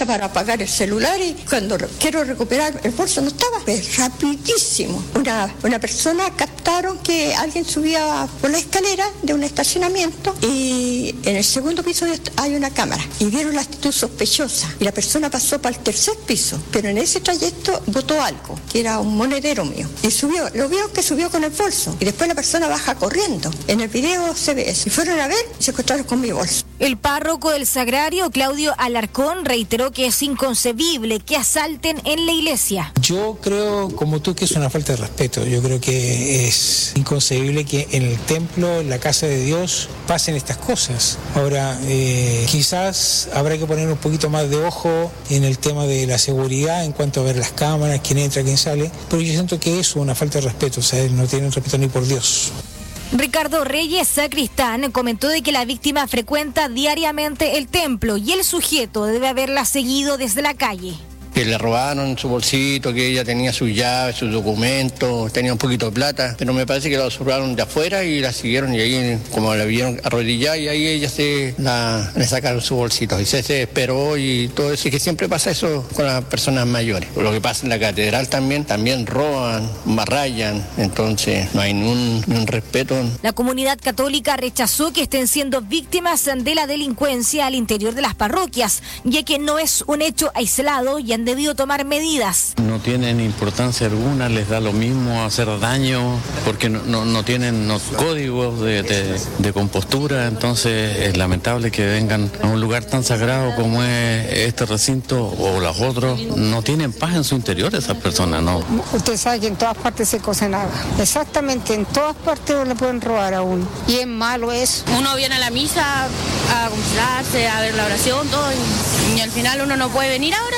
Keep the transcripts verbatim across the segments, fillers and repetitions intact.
lista para apagar el celular y cuando quiero recuperar el bolso no estaba. Pues rapidísimo. Una, una persona captaron que alguien subía por la escalera de un estacionamiento y en el segundo piso hay una cámara y vieron la actitud sospechosa y la persona pasó para el tercer piso, pero en ese trayecto botó algo, que era un monedero mío, y subió, lo vio que subió con el bolso y después la persona baja corriendo. En el video se ve eso. Y fueron a ver y se encontraron con mi bolso. El párroco del Sagrario, Claudio Alarcón, reiteró que es inconcebible que asalten en la iglesia. Yo creo, como tú, que es una falta de respeto. Yo creo que es inconcebible que en el templo, en la casa de Dios, pasen estas cosas. Ahora, eh, quizás habrá que poner un poquito más de ojo en el tema de la seguridad, en cuanto a ver las cámaras, quién entra, quién sale, pero yo siento que es una falta de respeto, o sea, no tienen respeto ni por Dios. Ricardo Reyes, sacristán, comentó de que la víctima frecuenta diariamente el templo y el sujeto debe haberla seguido desde la calle. Que le robaron su bolsito, que ella tenía sus llaves, sus documentos, tenía un poquito de plata, pero me parece que la observaron de afuera y la siguieron y ahí como la vieron arrodillada y ahí ella se la, le sacaron su bolsito y se desesperó y todo eso, y que siempre pasa eso con las personas mayores. Lo que pasa en la catedral también, también roban, rayan, entonces no hay ningún, ningún respeto. La comunidad católica rechazó que estén siendo víctimas de la delincuencia al interior de las parroquias, ya que no es un hecho aislado y han debido tomar medidas. No tienen importancia alguna, les da lo mismo hacer daño, porque no, no, no tienen los códigos de, de, de compostura, entonces es lamentable que vengan a un lugar tan sagrado como es este recinto o los otros, no tienen paz en su interior esas personas, ¿no? Usted sabe que en todas partes se cocinaba, exactamente, en todas partes le pueden robar a uno, y es malo eso. Uno viene a la misa a confesarse, a ver la oración, todo, y, y al final uno no puede venir ahora.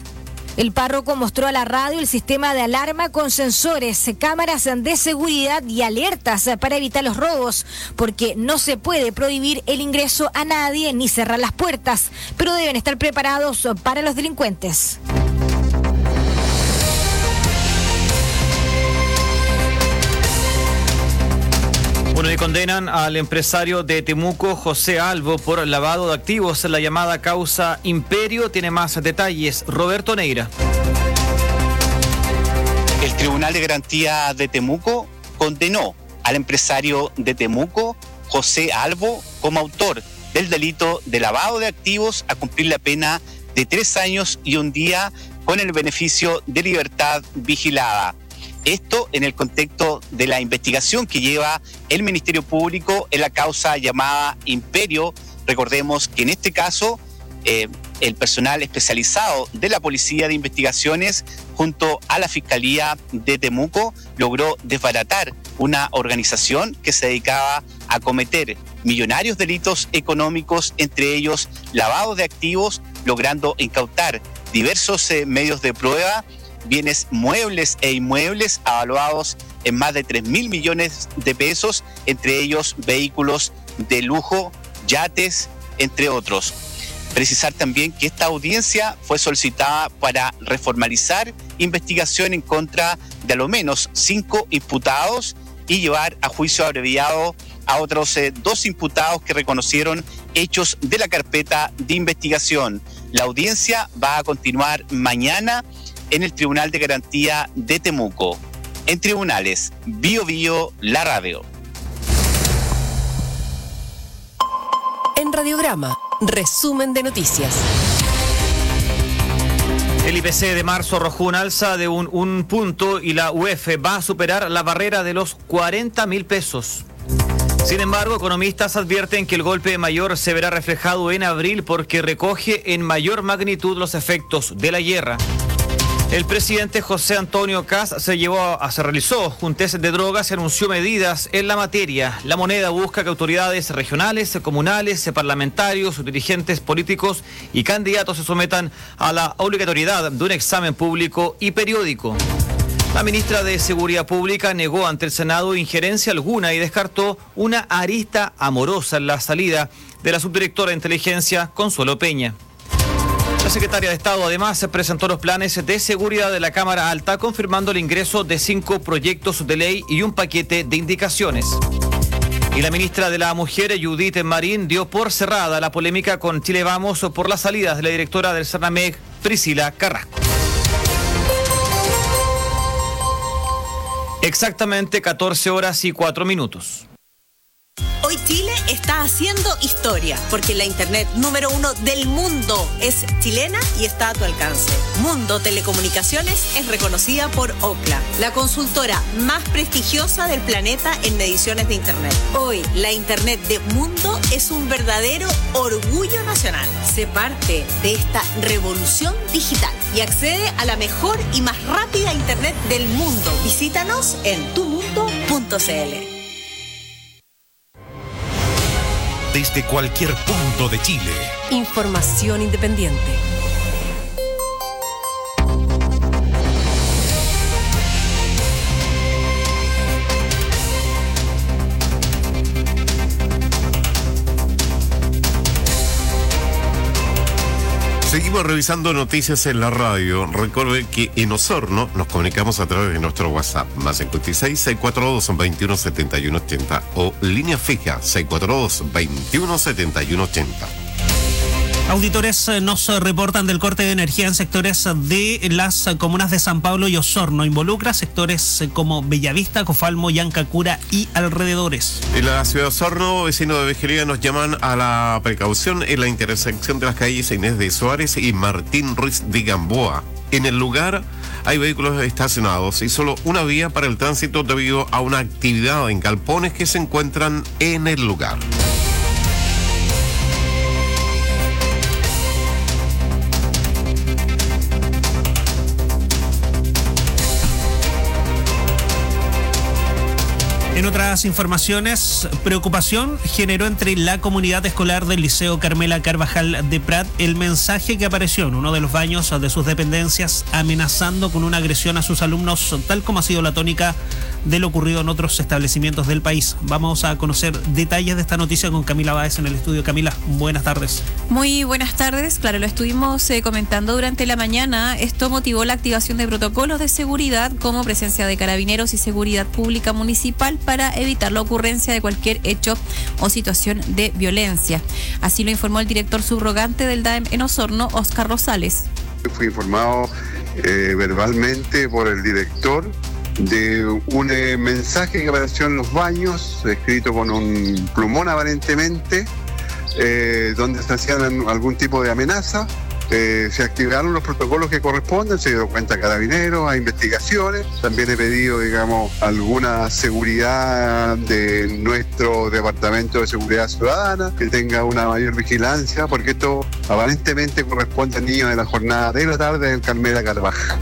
El párroco mostró a la radio el sistema de alarma con sensores, cámaras de seguridad y alertas para evitar los robos, porque no se puede prohibir el ingreso a nadie ni cerrar las puertas, pero deben estar preparados para los delincuentes. Bueno, y condenan al empresario de Temuco, José Albo, por lavado de activos. La llamada causa Imperio tiene más detalles. Roberto Neira. El Tribunal de Garantía de Temuco condenó al empresario de Temuco, José Albo, como autor del delito de lavado de activos a cumplir la pena de tres años y un día con el beneficio de libertad vigilada. Esto en el contexto de la investigación que lleva el Ministerio Público en la causa llamada Imperio. Recordemos que en este caso eh, el personal especializado de la Policía de Investigaciones junto a la Fiscalía de Temuco logró desbaratar una organización que se dedicaba a cometer millonarios delitos económicos, entre ellos lavado de activos, logrando incautar diversos eh, medios de prueba, bienes muebles e inmuebles avaluados en más de tres mil millones de pesos, entre ellos vehículos de lujo, yates, entre otros. Precisar también que esta audiencia fue solicitada para reformalizar investigación en contra de a lo menos cinco imputados y llevar a juicio abreviado a otros eh, dos imputados que reconocieron hechos de la carpeta de investigación. La audiencia va a continuar mañana en el Tribunal de Garantía de Temuco. En tribunales, Bio Bio, la radio. En Radiograma, resumen de noticias. El I P C de marzo arrojó un alza de un, un punto y la U E F va a superar la barrera de los cuarenta mil pesos. Sin embargo, economistas advierten que el golpe mayor se verá reflejado en abril porque recoge en mayor magnitud los efectos de la guerra. El presidente José Antonio Kast se llevó a, se realizó un test de drogas y anunció medidas en la materia. La Moneda busca que autoridades regionales, comunales, parlamentarios, dirigentes políticos y candidatos se sometan a la obligatoriedad de un examen público y periódico. La ministra de Seguridad Pública negó ante el Senado injerencia alguna y descartó una arista amorosa en la salida de la subdirectora de Inteligencia, Consuelo Peña. La secretaria de Estado además presentó los planes de seguridad de la Cámara Alta, confirmando el ingreso de cinco proyectos de ley y un paquete de indicaciones. Y la ministra de la Mujer, Judith Marín, dio por cerrada la polémica con Chile Vamos por las salidas de la directora del Cernamek, Priscila Carrasco. Exactamente catorce horas y cuatro minutos. Hoy Chile está haciendo historia, porque la internet número uno del mundo es chilena y está a tu alcance. Mundo Telecomunicaciones es reconocida por Ookla, la consultora más prestigiosa del planeta en mediciones de internet. Hoy, la internet de Mundo es un verdadero orgullo nacional. Sé parte de esta revolución digital y accede a la mejor y más rápida internet del mundo. Visítanos en tu mundo punto c l. Desde cualquier punto de Chile. Información independiente. Seguimos revisando noticias en la radio. Recuerde que en Osorno nos comunicamos a través de nuestro WhatsApp, más cincuenta y seis, seiscientos cuarenta y dos, veintiuno setenta y uno ochenta o línea fija seiscientos cuarenta y dos, veintiuno setenta y uno ochenta. Auditores nos reportan del corte de energía en sectores de las comunas de San Pablo y Osorno. Involucra sectores como Bellavista, Cofalmo, Yancacura y alrededores. En la ciudad de Osorno, vecinos de Vejería nos llaman a la precaución en la intersección de las calles Inés de Suárez y Martín Ruiz de Gamboa. En el lugar hay vehículos estacionados y solo una vía para el tránsito debido a una actividad en galpones que se encuentran en el lugar. En otras informaciones, preocupación generó entre la comunidad escolar del Liceo Carmela Carvajal de Prat el mensaje que apareció en uno de los baños de sus dependencias amenazando con una agresión a sus alumnos, tal como ha sido la tónica de lo ocurrido en otros establecimientos del país. Vamos a conocer detalles de esta noticia con Camila Báez en el estudio. Camila, buenas tardes. Muy buenas tardes. Claro, lo estuvimos eh, comentando durante la mañana. Esto motivó la activación de protocolos de seguridad como presencia de carabineros y seguridad pública municipal para evitar la ocurrencia de cualquier hecho o situación de violencia. Así lo informó el director subrogante del D A E M en Osorno, Oscar Rosales. Fui informado eh, verbalmente por el director de un eh, mensaje que apareció en los baños, escrito con un plumón aparentemente, eh, donde se hacían algún tipo de amenaza. Eh, se activaron los protocolos que corresponden, se dio cuenta Carabineros, a investigaciones. También he pedido, digamos, alguna seguridad de nuestro Departamento de Seguridad Ciudadana, que tenga una mayor vigilancia, porque esto aparentemente corresponde a niños de la jornada de la tarde del Carmela Carvajal.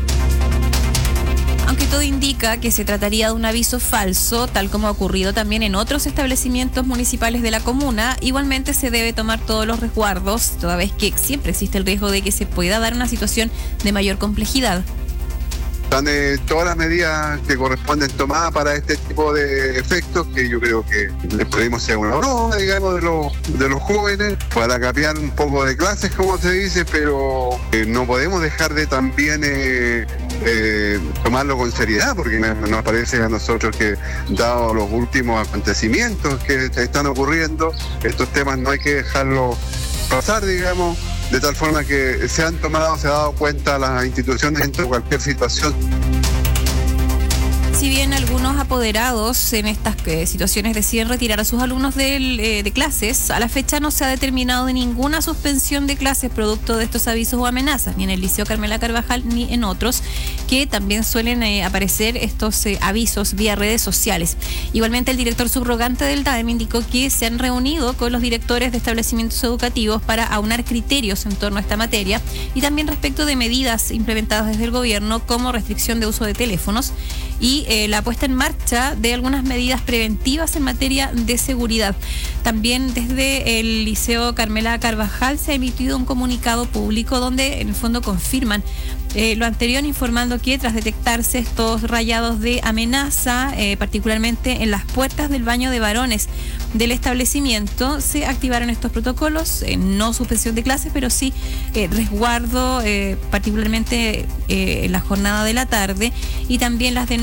Aunque todo indica que se trataría de un aviso falso, tal como ha ocurrido también en otros establecimientos municipales de la comuna, igualmente se debe tomar todos los resguardos, toda vez que siempre existe el riesgo de que se pueda dar una situación de mayor complejidad. Están eh, todas las medidas que corresponden tomadas para este tipo de efectos, que yo creo que les podemos hacer una broma, digamos, de los, de los jóvenes, para capear un poco de clases, como se dice, pero eh, no podemos dejar de también eh, eh, tomarlo con seriedad, porque nos parece a nosotros que, dado los últimos acontecimientos que están ocurriendo, estos temas no hay que dejarlos pasar, digamos, de tal forma que se han tomado, se ha dado cuenta las instituciones en cualquier situación. Si bien algunos apoderados en estas eh, situaciones deciden retirar a sus alumnos de, eh, de clases, a la fecha no se ha determinado de ninguna suspensión de clases producto de estos avisos o amenazas, ni en el Liceo Carmela Carvajal ni en otros, que también suelen eh, aparecer estos eh, avisos vía redes sociales. Igualmente, el director subrogante del D A E M indicó que se han reunido con los directores de establecimientos educativos para aunar criterios en torno a esta materia y también respecto de medidas implementadas desde el gobierno como restricción de uso de teléfonos y eh, la puesta en marcha de algunas medidas preventivas en materia de seguridad. También desde el Liceo Carmela Carvajal se ha emitido un comunicado público donde en el fondo confirman eh, lo anterior, informando que tras detectarse estos rayados de amenaza, eh, particularmente en las puertas del baño de varones del establecimiento, se activaron estos protocolos, eh, no suspensión de clases, pero sí eh, resguardo, eh, particularmente eh, en la jornada de la tarde, y también las denuncias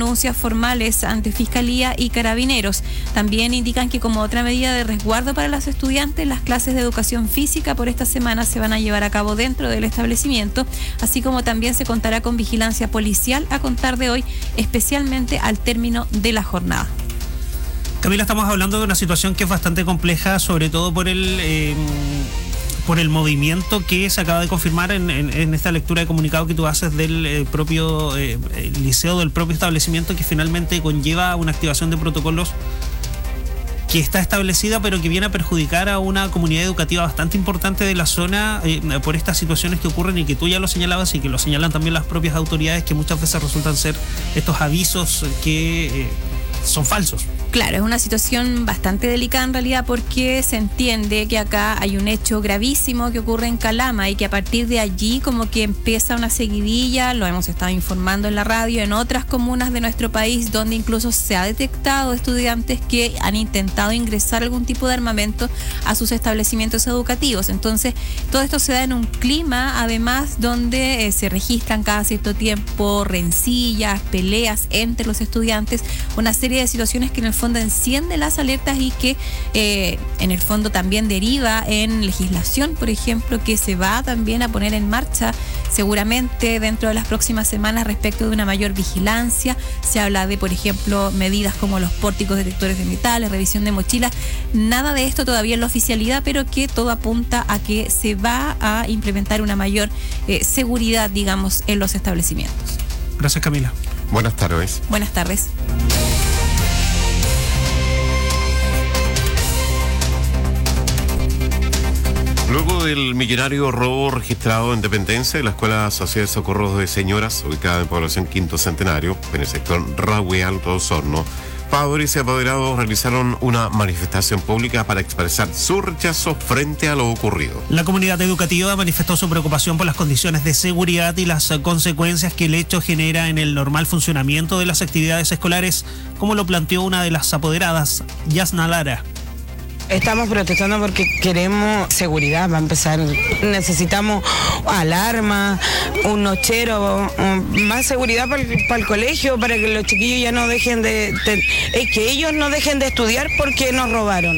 formales ante Fiscalía y Carabineros. También indican que como otra medida de resguardo para los estudiantes, las clases de educación física por esta semana se van a llevar a cabo dentro del establecimiento, así como también se contará con vigilancia policial a contar de hoy, especialmente al término de la jornada. Camila, estamos hablando de una situación que es bastante compleja, sobre todo por el eh, por el movimiento que se acaba de confirmar en, en, en esta lectura de comunicado que tú haces del eh, propio eh, liceo, del propio establecimiento, que finalmente conlleva una activación de protocolos que está establecida, pero que viene a perjudicar a una comunidad educativa bastante importante de la zona eh, por estas situaciones que ocurren y que tú ya lo señalabas y que lo señalan también las propias autoridades, que muchas veces resultan ser estos avisos que eh, son falsos. Claro, es una situación bastante delicada en realidad, porque se entiende que acá hay un hecho gravísimo que ocurre en Calama y que a partir de allí como que empieza una seguidilla, lo hemos estado informando en la radio, en otras comunas de nuestro país donde incluso se ha detectado estudiantes que han intentado ingresar algún tipo de armamento a sus establecimientos educativos. Entonces, todo esto se da en un clima además donde eh, se registran cada cierto tiempo rencillas, peleas entre los estudiantes, una serie de situaciones que en el fondo enciende las alertas y que eh, en el fondo también deriva en legislación, por ejemplo, que se va también a poner en marcha seguramente dentro de las próximas semanas respecto de una mayor vigilancia. Se habla de, por ejemplo, medidas como los pórticos detectores de metales, revisión de mochilas. Nada de esto todavía en la oficialidad, pero que todo apunta a que se va a implementar una mayor eh, seguridad, digamos, en los establecimientos. Gracias, Camila. Buenas tardes. Buenas tardes. Luego del millonario robo registrado en Dependencia de la Escuela Social de Socorros de Señoras, ubicada en población Quinto Centenario, en el sector Rahue Alto Osorno, padres y apoderados realizaron una manifestación pública para expresar su rechazo frente a lo ocurrido. La comunidad educativa manifestó su preocupación por las condiciones de seguridad y las consecuencias que el hecho genera en el normal funcionamiento de las actividades escolares, como lo planteó una de las apoderadas, Yasna Lara. Estamos protestando porque queremos seguridad, va a empezar. Necesitamos alarma, un nochero, un, más seguridad para el, para el colegio, para que los chiquillos ya no dejen de, de... Es que ellos no dejen de estudiar porque nos robaron.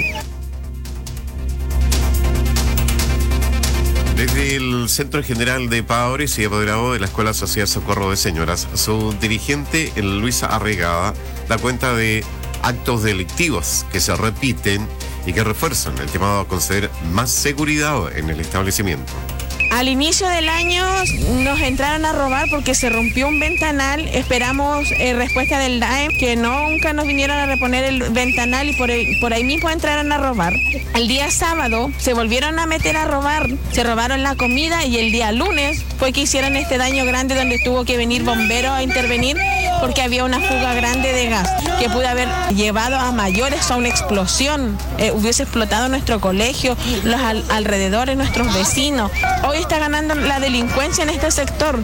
Desde el Centro General de Padres y Apoderados de la Escuela Social Socorro de Señoras, su dirigente, Luisa Arregada, da cuenta de actos delictivos que se repiten y que refuerzan el llamado a conceder más seguridad en el establecimiento. Al inicio del año nos entraron a robar porque se rompió un ventanal. Esperamos eh, respuesta del D A E M, que nunca nos vinieron a reponer el ventanal y por, el, por ahí mismo entraron a robar. El día sábado se volvieron a meter a robar, se robaron la comida y el día lunes fue que hicieron este daño grande donde tuvo que venir bomberos a intervenir porque había una fuga grande de gas que pudo haber llevado a mayores, a una explosión. Eh, hubiese explotado nuestro colegio, los al, alrededores, nuestros vecinos. Hoy está ganando la delincuencia en este sector.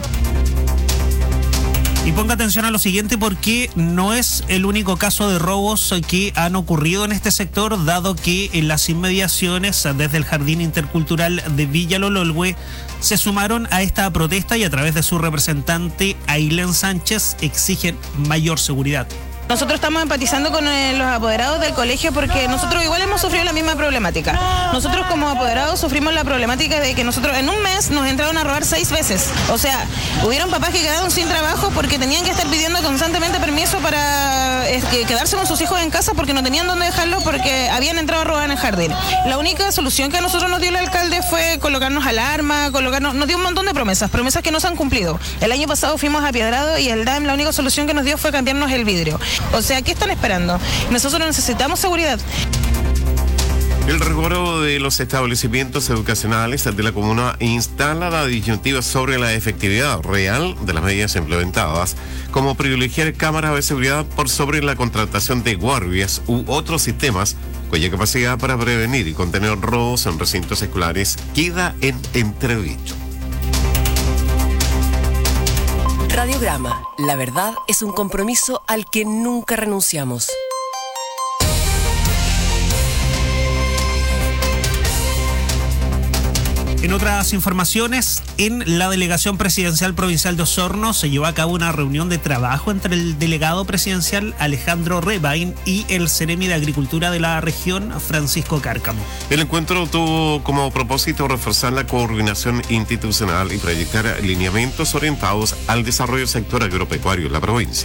Y ponga atención a lo siguiente, porque no es el único caso de robos que han ocurrido en este sector, dado que en las inmediaciones, desde el Jardín Intercultural de Villa Lololhue, se sumaron a esta protesta y a través de su representante, Ailén Sánchez, exigen mayor seguridad. Nosotros estamos empatizando con eh, los apoderados del colegio porque nosotros igual hemos sufrido la misma problemática. Nosotros como apoderados sufrimos la problemática de que nosotros en un mes nos entraron a robar seis veces. O sea, hubieron papás que quedaron sin trabajo porque tenían que estar pidiendo constantemente permiso para eh, quedarse con sus hijos en casa porque no tenían dónde dejarlos porque habían entrado a robar en el jardín. La única solución que a nosotros nos dio el alcalde fue colocarnos alarma, colocarnos, nos dio un montón de promesas, promesas que no se han cumplido. El año pasado fuimos a Piedrado y el D A E M la única solución que nos dio fue cambiarnos el vidrio. O sea, ¿qué están esperando? Nosotros necesitamos seguridad. El resguardo de los establecimientos educacionales de la comuna instala la disyuntiva sobre la efectividad real de las medidas implementadas, como privilegiar cámaras de seguridad por sobre la contratación de guardias u otros sistemas cuya capacidad para prevenir y contener robos en recintos escolares queda en entredicho. Radiograma. La verdad es un compromiso al que nunca renunciamos. En otras informaciones, en la Delegación Presidencial Provincial de Osorno se llevó a cabo una reunión de trabajo entre el delegado presidencial Alejandro Rebain y el Ceremi de Agricultura de la región, Francisco Cárcamo. El encuentro tuvo como propósito reforzar la coordinación institucional y proyectar lineamientos orientados al desarrollo del sector agropecuario en la provincia.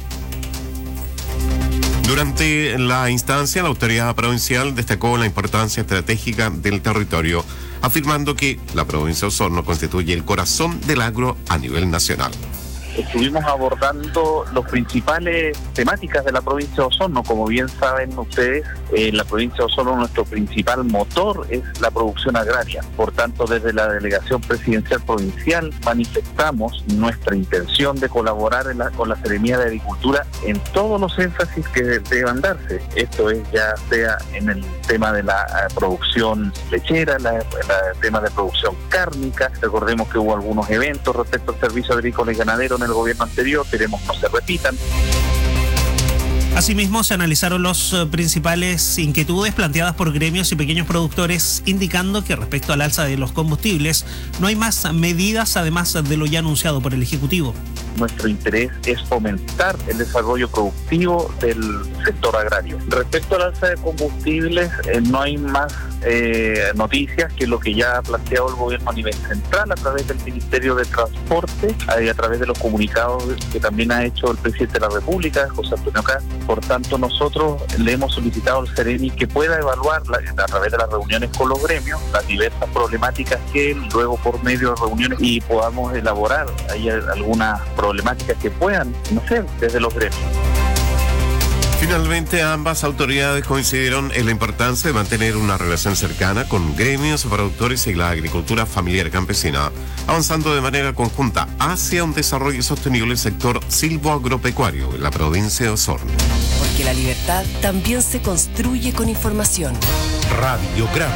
Durante la instancia, la autoridad provincial destacó la importancia estratégica del territorio, afirmando que la provincia de Osorno constituye el corazón del agro a nivel nacional. Estuvimos abordando las principales temáticas de la provincia de Osorno. Como bien saben ustedes, en la provincia de Osorno nuestro principal motor es la producción agraria. Por tanto, desde la Delegación Presidencial Provincial manifestamos nuestra intención de colaborar en la, con la Seremía de Agricultura en todos los énfasis que deban darse. Esto es ya sea en el tema de la uh, producción lechera, la, el tema de producción cárnica. Recordemos que hubo algunos eventos respecto al servicio agrícola y ganadero en el gobierno anterior, queremos no se repitan. Asimismo, se analizaron las uh, principales inquietudes planteadas por gremios y pequeños productores, indicando que respecto al alza de los combustibles no hay más medidas además de lo ya anunciado por el Ejecutivo. Nuestro interés es fomentar el desarrollo productivo del sector agrario. Respecto al alza de combustibles, eh, no hay más eh, noticias que lo que ya ha planteado el gobierno a nivel central a través del Ministerio de Transporte y a través de los comunicados que también ha hecho el presidente de la República, José Antonio Caz. Por tanto, nosotros le hemos solicitado al Ceremi que pueda evaluar la, a través de las reuniones con los gremios las diversas problemáticas que él, luego por medio de reuniones, y podamos elaborar ahí algunas problemáticas que puedan, no sé, desde los gremios. Finalmente, ambas autoridades coincidieron en la importancia de mantener una relación cercana con gremios, productores y la agricultura familiar campesina, avanzando de manera conjunta hacia un desarrollo sostenible del sector silvoagropecuario en la provincia de Osorno. Porque la libertad también se construye con información. Radiograma.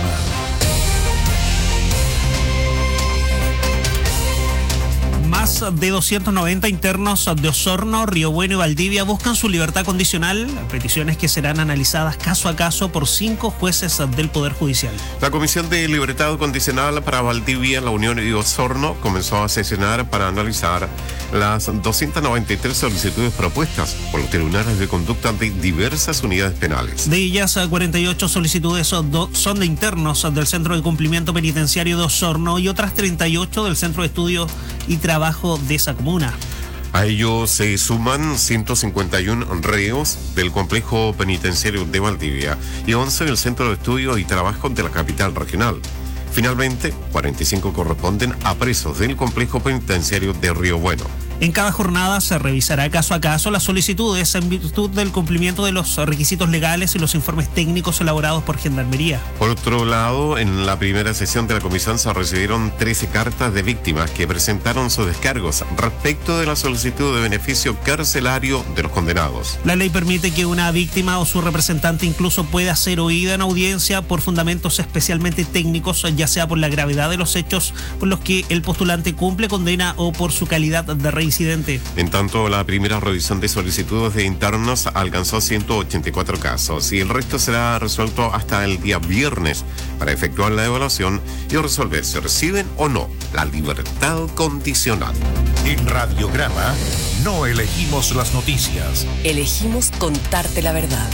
Más de doscientos noventa internos de Osorno, Río Bueno y Valdivia buscan su libertad condicional, peticiones que serán analizadas caso a caso por cinco jueces del Poder Judicial. La Comisión de Libertad Condicional para Valdivia, La Unión y Osorno comenzó a sesionar para analizar las doscientas noventa y tres solicitudes propuestas por los tribunales de conducta de diversas unidades penales. De ellas, cuarenta y ocho solicitudes son de internos del Centro de Cumplimiento Penitenciario de Osorno y otras treinta y ocho del Centro de Estudio y Trabajo de esa comuna. A ellos se suman ciento cincuenta y uno reos del complejo penitenciario de Valdivia y once del Centro de Estudio y Trabajo de la capital regional. Finalmente, cuarenta y cinco corresponden a presos del complejo penitenciario de Río Bueno. En cada jornada se revisará caso a caso las solicitudes en virtud del cumplimiento de los requisitos legales y los informes técnicos elaborados por Gendarmería. Por otro lado, en la primera sesión de la comisión se recibieron trece cartas de víctimas que presentaron sus descargos respecto de la solicitud de beneficio carcelario de los condenados. La ley permite que una víctima o su representante incluso pueda ser oída en audiencia por fundamentos especialmente técnicos, ya sea por la gravedad de los hechos por los que el postulante cumple condena o por su calidad de rey. Incidente. En tanto, la primera revisión de solicitudes de internos alcanzó ciento ochenta y cuatro casos y el resto será resuelto hasta el día viernes para efectuar la evaluación y resolver si reciben o no la libertad condicional. En Radiograma no elegimos las noticias. Elegimos contarte la verdad.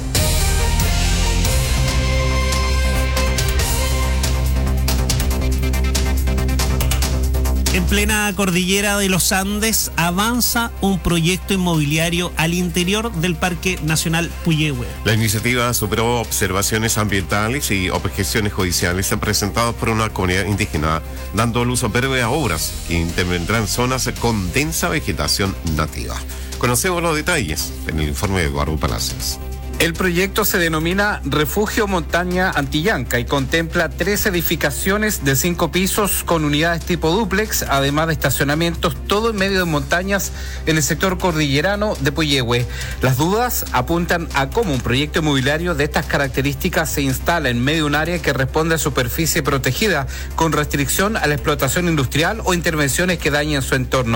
En plena cordillera de los Andes avanza un proyecto inmobiliario al interior del Parque Nacional Puyehue. La iniciativa superó observaciones ambientales y objeciones judiciales presentadas por una comunidad indígena, dando luz verde a obras que intervendrán zonas con densa vegetación nativa. Conocemos los detalles en el informe de Eduardo Palacios. El proyecto se denomina Refugio Montaña Antillanca y contempla tres edificaciones de cinco pisos con unidades tipo dúplex, además de estacionamientos, todo en medio de montañas en el sector cordillerano de Puyehue. Las dudas apuntan a cómo un proyecto inmobiliario de estas características se instala en medio de un área que responde a superficie protegida, con restricción a la explotación industrial o intervenciones que dañen su entorno.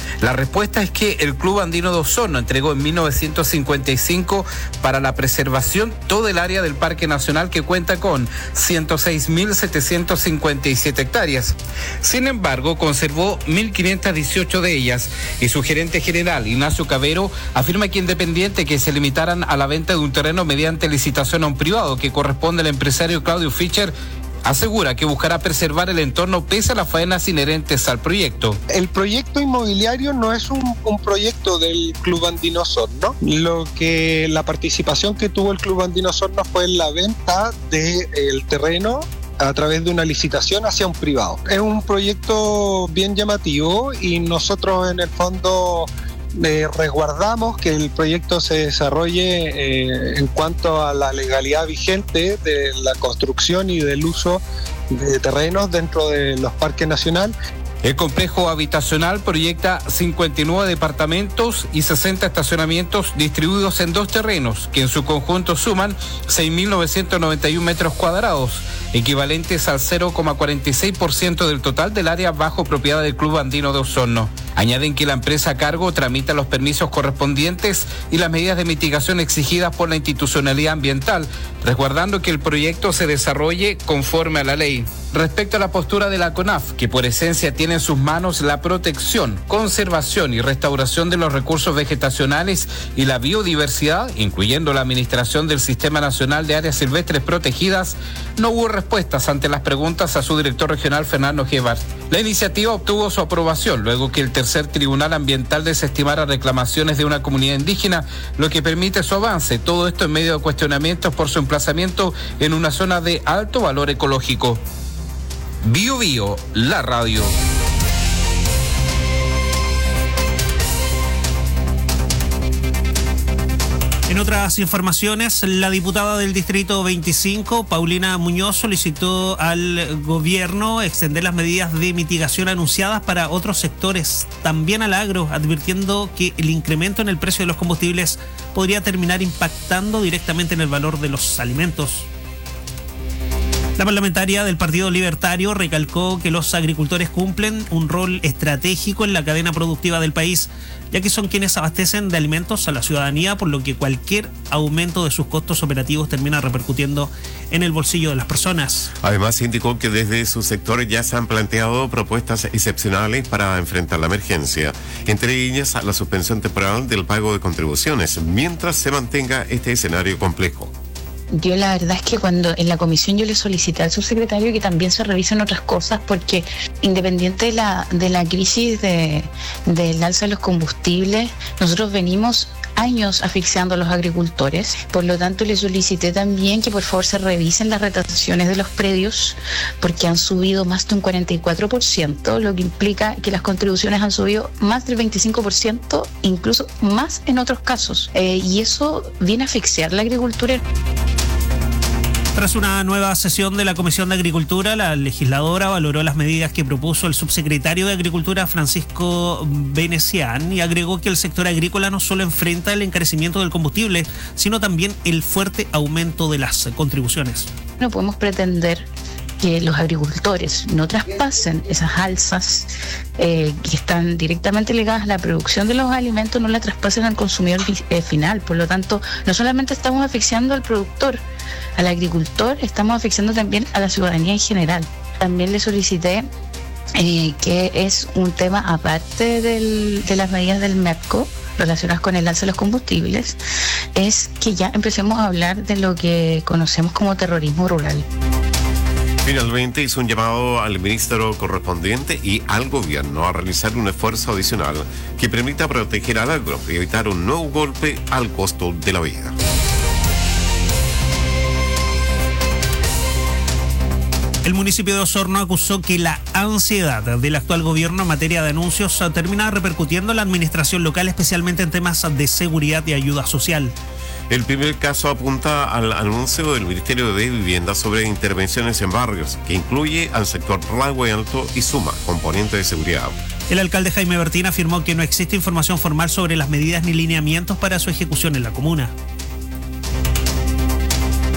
La respuesta es que el Club Andino de Osorno entregó en mil novecientos cincuenta y cinco para la preservación todo el área del Parque Nacional, que cuenta con ciento seis mil setecientos cincuenta y siete hectáreas. Sin embargo, conservó mil quinientas dieciocho de ellas, y su gerente general, Ignacio Cavero, afirma que independiente que se limitaran a la venta de un terreno mediante licitación a un privado que corresponde al empresario Claudio Fischer, asegura que buscará preservar el entorno pese a las faenas inherentes al proyecto. El proyecto inmobiliario no es un, un proyecto del Club Andino Osorno. Lo que la participación que tuvo el Club Andino Osorno fue en la venta del terreno a través de una licitación hacia un privado. Es un proyecto bien llamativo y nosotros en el fondo Eh, resguardamos que el proyecto se desarrolle eh, en cuanto a la legalidad vigente de la construcción y del uso de terrenos dentro de los parques nacionales. El complejo habitacional proyecta cincuenta y nueve departamentos y sesenta estacionamientos distribuidos en dos terrenos, que en su conjunto suman seis mil novecientos noventa y uno metros cuadrados, equivalentes al cero coma cuarenta y seis por ciento del total del área bajo propiedad del Club Andino de Osorno. Añaden que la empresa a cargo tramita los permisos correspondientes y las medidas de mitigación exigidas por la institucionalidad ambiental, resguardando que el proyecto se desarrolle conforme a la ley. Respecto a la postura de la CONAF, que por esencia tiene en sus manos la protección, conservación y restauración de los recursos vegetacionales y la biodiversidad, incluyendo la administración del Sistema Nacional de Áreas Silvestres Protegidas, no hubo respuestas ante las preguntas a su director regional, Fernando Gebhardt. La iniciativa obtuvo su aprobación luego que el tercer tribunal ambiental desestimara reclamaciones de una comunidad indígena, lo que permite su avance. Todo esto en medio de cuestionamientos por su emplazamiento en una zona de alto valor ecológico. Bio Bio, la radio. En otras informaciones, la diputada del Distrito veinticinco, Paulina Muñoz, solicitó al gobierno extender las medidas de mitigación anunciadas para otros sectores, también al agro, advirtiendo que el incremento en el precio de los combustibles podría terminar impactando directamente en el valor de los alimentos. La parlamentaria del Partido Libertario recalcó que los agricultores cumplen un rol estratégico en la cadena productiva del país, ya que son quienes abastecen de alimentos a la ciudadanía, por lo que cualquier aumento de sus costos operativos termina repercutiendo en el bolsillo de las personas. Además, indicó que desde sus sectores ya se han planteado propuestas excepcionales para enfrentar la emergencia, entre ellas la suspensión temporal del pago de contribuciones, mientras se mantenga este escenario complejo. Yo la verdad es que cuando en la comisión yo le solicité al subsecretario que también se revisen otras cosas, porque independiente de la, de la crisis de, del alza de los combustibles, nosotros venimos años asfixiando a los agricultores. Por lo tanto, le solicité también que por favor se revisen las retenciones de los predios, porque han subido más de un cuarenta y cuatro por ciento, lo que implica que las contribuciones han subido más del veinticinco por ciento, incluso más en otros casos. Eh, y eso viene a asfixiar la agricultura. Tras una nueva sesión de la Comisión de Agricultura, la legisladora valoró las medidas que propuso el subsecretario de Agricultura, Francisco Venecián, y agregó que el sector agrícola no solo enfrenta el encarecimiento del combustible, sino también el fuerte aumento de las contribuciones. No podemos pretender que los agricultores no traspasen esas alzas eh, que están directamente ligadas a la producción de los alimentos, no la traspasen al consumidor eh, final. Por lo tanto, no solamente estamos asfixiando al productor, al agricultor, estamos asfixiando también a la ciudadanía en general. También le solicité eh, que es un tema aparte del, de las medidas del MEPCO relacionadas con el alza de los combustibles, es que ya empecemos a hablar de lo que conocemos como terrorismo rural. Finalmente hizo un llamado al ministro correspondiente y al gobierno a realizar un esfuerzo adicional que permita proteger al agro y evitar un nuevo golpe al costo de la vida. El municipio de Osorno acusó que la ansiedad del actual gobierno en materia de anuncios termina repercutiendo en la administración local, especialmente en temas de seguridad y ayuda social. El primer caso apunta al anuncio del Ministerio de Vivienda sobre intervenciones en barrios, que incluye al sector Lago Alto y suma componente de seguridad. El alcalde Jaime Bertín afirmó que no existe información formal sobre las medidas ni lineamientos para su ejecución en la comuna.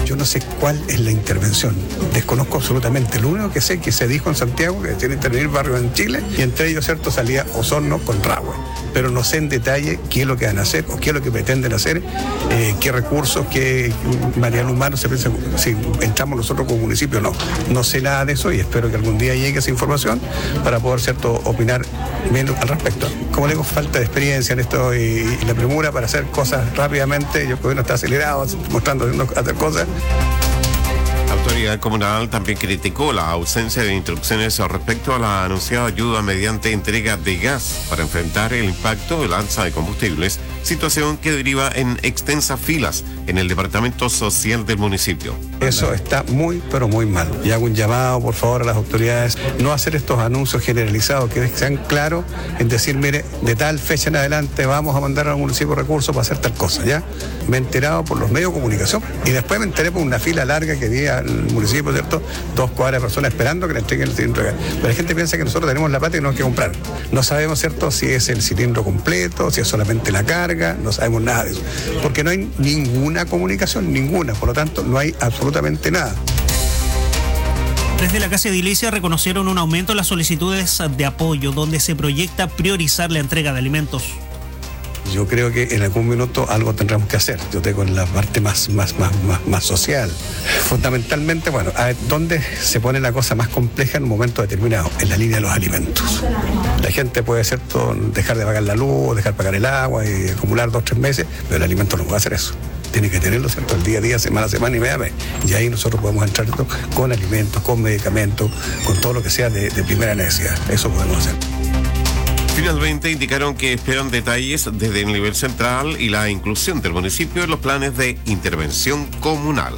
Yo no sé cuál es la intervención, desconozco absolutamente. Lo único que sé es que se dijo en Santiago que tiene que intervenir barrios en Chile y entre ellos, cierto, salía Osorno con Rahue. Pero no sé en detalle qué es lo que van a hacer o qué es lo que pretenden hacer, eh, qué recursos, qué material humano se piensa, si entramos nosotros como municipio, no. No sé nada de eso y espero que algún día llegue esa información para poder, cierto, opinar menos al respecto. Como le digo, falta de experiencia en esto y, y la premura para hacer cosas rápidamente. Yo creo que no está acelerado, mostrando hacer cosas. La autoridad comunal también criticó la ausencia de instrucciones respecto a la anunciada ayuda mediante entrega de gas para enfrentar el impacto del alza de combustibles, situación que deriva en extensas filas en el departamento social del municipio. Eso está muy, pero muy mal. Y hago un llamado, por favor, a las autoridades, no hacer estos anuncios generalizados, que sean claros en decir, mire, de tal fecha en adelante vamos a mandar al municipio recursos para hacer tal cosa, ¿ya? Me he enterado por los medios de comunicación y después me enteré por una fila larga que había al municipio, ¿cierto? Dos cuadras de personas esperando que le entreguen el cilindro de gas. Pero la gente piensa que nosotros tenemos la plata y no hay que comprar. No sabemos, ¿cierto?, si es el cilindro completo, si es solamente la carga, no sabemos nada de eso. Porque no hay ninguna comunicación, ninguna, por lo tanto no hay absolutamente nada. Desde la Casa Edilicia reconocieron un aumento en las solicitudes de apoyo, donde se proyecta priorizar la entrega de alimentos. Yo creo que en algún minuto algo tendremos que hacer. Yo tengo en la parte más, más, más, más, más social. Fundamentalmente, bueno, a ver, ¿dónde se pone la cosa más compleja en un momento determinado? En la línea de los alimentos. La gente puede, ¿cierto?, dejar de pagar la luz, dejar de pagar el agua y acumular dos o tres meses, pero el alimento no puede hacer eso. Tiene que tenerlo, ¿cierto?, el día a día, semana a semana y media a mes. Y ahí nosotros podemos entrar con alimentos, con medicamentos, con todo lo que sea de, de primera necesidad. Eso podemos hacer. Finalmente indicaron que esperan detalles desde el nivel central y la inclusión del municipio en los planes de intervención comunal.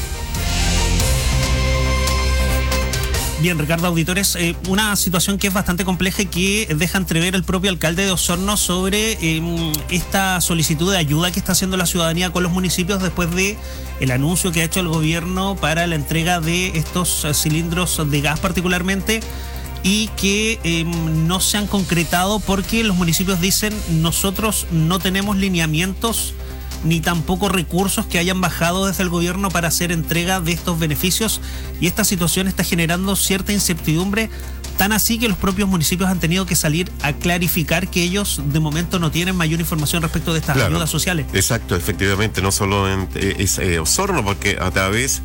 Bien, Ricardo, auditores, eh, una situación que es bastante compleja y que deja entrever el propio alcalde de Osorno sobre eh, esta solicitud de ayuda que está haciendo la ciudadanía con los municipios después de el anuncio que ha hecho el gobierno para la entrega de estos eh, cilindros de gas particularmente, y que eh, no se han concretado porque los municipios dicen nosotros no tenemos lineamientos ni tampoco recursos que hayan bajado desde el gobierno para hacer entrega de estos beneficios, y esta situación está generando cierta incertidumbre, tan así que los propios municipios han tenido que salir a clarificar que ellos de momento no tienen mayor información respecto de estas claro, ayudas sociales. Exacto, efectivamente, no solo en eh, es, eh, Osorno, porque a través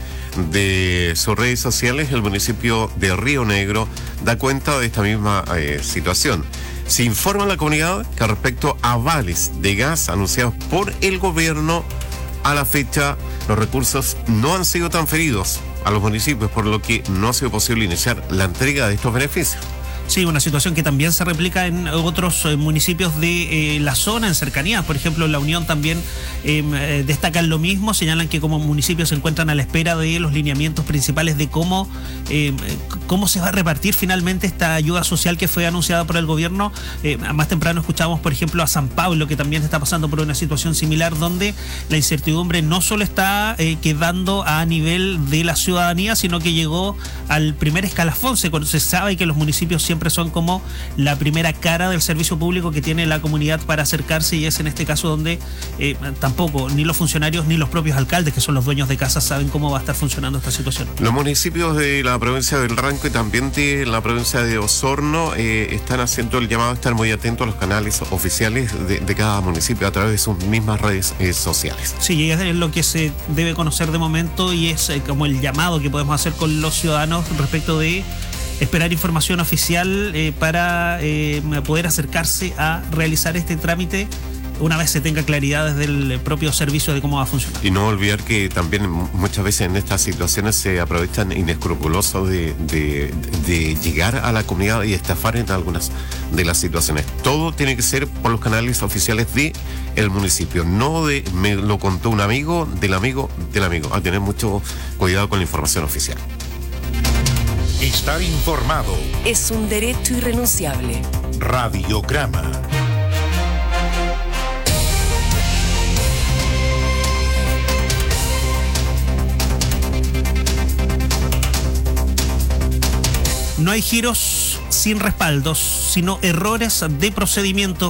de sus redes sociales el municipio de Río Negro da cuenta de esta misma eh, situación. Se informa a la comunidad que respecto a vales de gas anunciados por el gobierno, a la fecha los recursos no han sido transferidos a los municipios, por lo que no ha sido posible iniciar la entrega de estos beneficios. Sí, una situación que también se replica en otros eh, municipios de eh, la zona, en cercanías. Por ejemplo, en La Unión también eh, destacan lo mismo, señalan que como municipios se encuentran a la espera de los lineamientos principales de cómo, eh, cómo se va a repartir finalmente esta ayuda social que fue anunciada por el gobierno. Eh, más temprano escuchamos, por ejemplo, a San Pablo, que también está pasando por una situación similar, donde la incertidumbre no solo está eh, quedando a nivel de la ciudadanía, sino que llegó al primer escalafón. Se, se sabe que los municipios siempre son como la primera cara del servicio público que tiene la comunidad para acercarse, y es en este caso donde eh, tampoco ni los funcionarios ni los propios alcaldes, que son los dueños de casa, saben cómo va a estar funcionando esta situación. Los municipios de la provincia del Ranco y también de la provincia de Osorno eh, están haciendo el llamado a estar muy atentos a los canales oficiales de, de cada municipio a través de sus mismas redes eh, sociales. Sí, es lo que se debe conocer de momento, y es eh, como el llamado que podemos hacer con los ciudadanos respecto de esperar información oficial eh, para eh, poder acercarse a realizar este trámite una vez se tenga claridad desde el propio servicio de cómo va a funcionar. Y no olvidar que también muchas veces en estas situaciones se aprovechan inescrupulosos de, de, de llegar a la comunidad y estafar en algunas de las situaciones. Todo tiene que ser por los canales oficiales de el municipio, no de me lo contó un amigo, del amigo, del amigo. A tener mucho cuidado con la información oficial. Estar informado es un derecho irrenunciable. Radiograma. No hay giros sin respaldos, sino errores de procedimiento.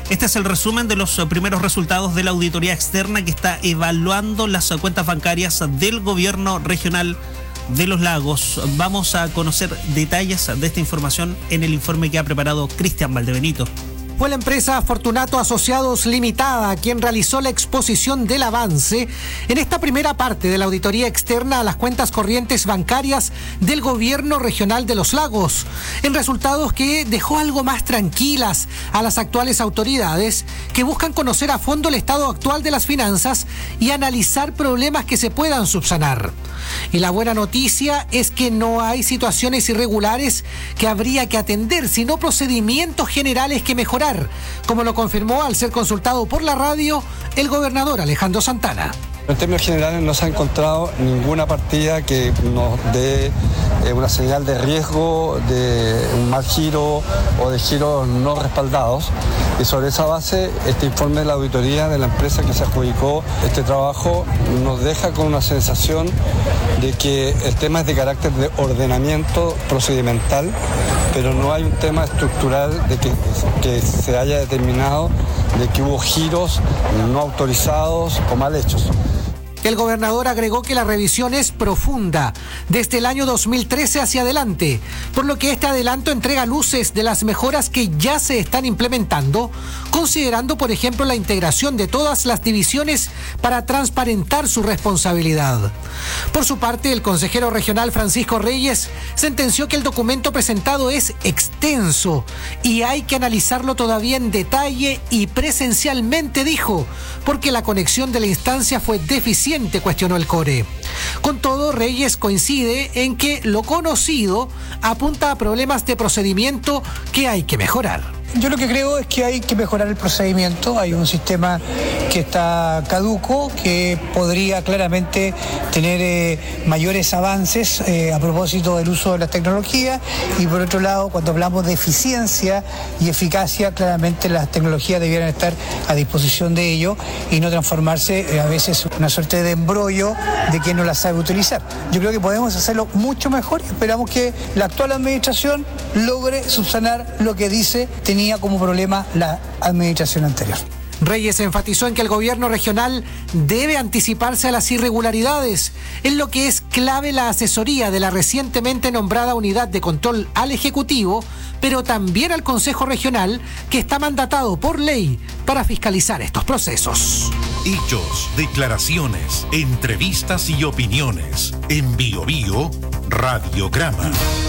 Este es el resumen de los primeros resultados de la auditoría externa que está evaluando las cuentas bancarias del gobierno regional de Los Lagos. Vamos a conocer detalles de esta información en el informe que ha preparado Cristian Valdebenito. Fue la empresa Fortunato Asociados Limitada quien realizó la exposición del avance en esta primera parte de la auditoría externa a las cuentas corrientes bancarias del gobierno regional de Los Lagos, en resultados que dejó algo más tranquilas a las actuales autoridades que buscan conocer a fondo el estado actual de las finanzas y analizar problemas que se puedan subsanar. Y la buena noticia es que no hay situaciones irregulares que habría que atender, sino procedimientos generales que mejorar, como lo confirmó al ser consultado por la radio el gobernador Alejandro Santana. En términos generales no se ha encontrado ninguna partida que nos dé eh, una señal de riesgo de un mal giro o de giros no respaldados. Y sobre esa base, este informe de la auditoría de la empresa que se adjudicó este trabajo nos deja con una sensación de que el tema es de carácter de ordenamiento procedimental, pero no hay un tema estructural de que, que se haya determinado de que hubo giros no autorizados o mal hechos. El gobernador agregó que la revisión es profunda desde el año dos mil trece hacia adelante, por lo que este adelanto entrega luces de las mejoras que ya se están implementando, considerando, por ejemplo, la integración de todas las divisiones para transparentar su responsabilidad. Por su parte, el consejero regional Francisco Reyes sentenció que el documento presentado es extenso y hay que analizarlo todavía en detalle y presencialmente, dijo, porque la conexión de la instancia fue deficiente, cuestionó el Core. Con todo, Reyes coincide en que lo conocido apunta a problemas de procedimiento que hay que mejorar. Yo lo que creo es que hay que mejorar el procedimiento. Hay un sistema que está caduco, que podría claramente tener eh, mayores avances eh, a propósito del uso de la tecnología. Y por otro lado, cuando hablamos de eficiencia y eficacia, claramente las tecnologías debieran estar a disposición de ello y no transformarse eh, a veces una suerte de embrollo de quien no la sabe utilizar. Yo creo que podemos hacerlo mucho mejor y esperamos que la actual administración logre subsanar lo que dice tenía como problema la administración anterior. Reyes enfatizó en que el gobierno regional debe anticiparse a las irregularidades, en lo que es clave la asesoría de la recientemente nombrada unidad de control al Ejecutivo, pero también al Consejo Regional, que está mandatado por ley para fiscalizar estos procesos. Hechos, declaraciones, entrevistas y opiniones. En Bio Bio, Radiograma.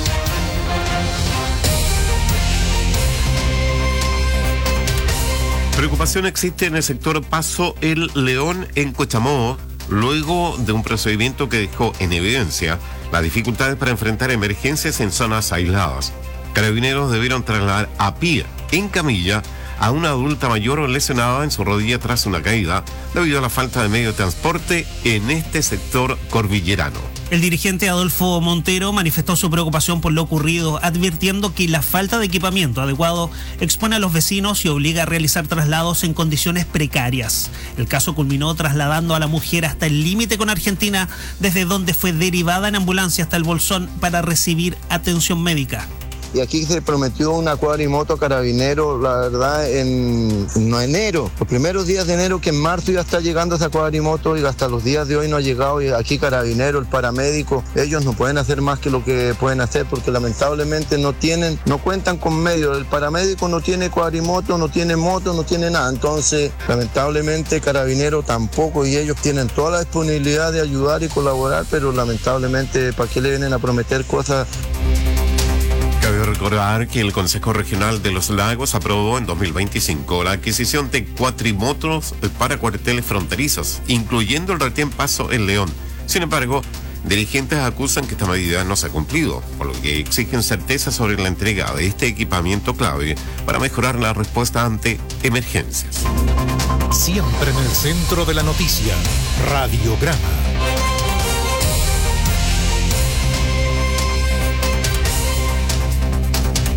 Preocupación existe en el sector Paso El León en Cochamó, luego de un procedimiento que dejó en evidencia las dificultades para enfrentar emergencias en zonas aisladas. Carabineros debieron trasladar a pie, en camilla, a una adulta mayor lesionada en su rodilla tras una caída, debido a la falta de medio de transporte en este sector cordillerano. El dirigente Adolfo Montero manifestó su preocupación por lo ocurrido, advirtiendo que la falta de equipamiento adecuado expone a los vecinos y obliga a realizar traslados en condiciones precarias. El caso culminó trasladando a la mujer hasta el límite con Argentina, desde donde fue derivada en ambulancia hasta el Bolsón para recibir atención médica. Y aquí se prometió una cuadrimoto carabinero, la verdad, en no, enero. Los primeros días de enero, que en marzo ya está llegando esa cuadrimoto y hasta los días de hoy no ha llegado. Y aquí carabinero, el paramédico, ellos no pueden hacer más que lo que pueden hacer porque lamentablemente no tienen, no cuentan con medios. El paramédico no tiene cuadrimoto, no tiene moto, no tiene nada. Entonces, lamentablemente, carabinero tampoco, y ellos tienen toda la disponibilidad de ayudar y colaborar, pero lamentablemente, ¿para qué le vienen a prometer cosas? Cabe recordar que el Consejo Regional de Los Lagos aprobó en dos mil veinticinco la adquisición de cuatrimotos para cuarteles fronterizos, incluyendo el retén Paso El León. Sin embargo, dirigentes acusan que esta medida no se ha cumplido, por lo que exigen certeza sobre la entrega de este equipamiento clave para mejorar la respuesta ante emergencias. Siempre en el centro de la noticia, Radiograma.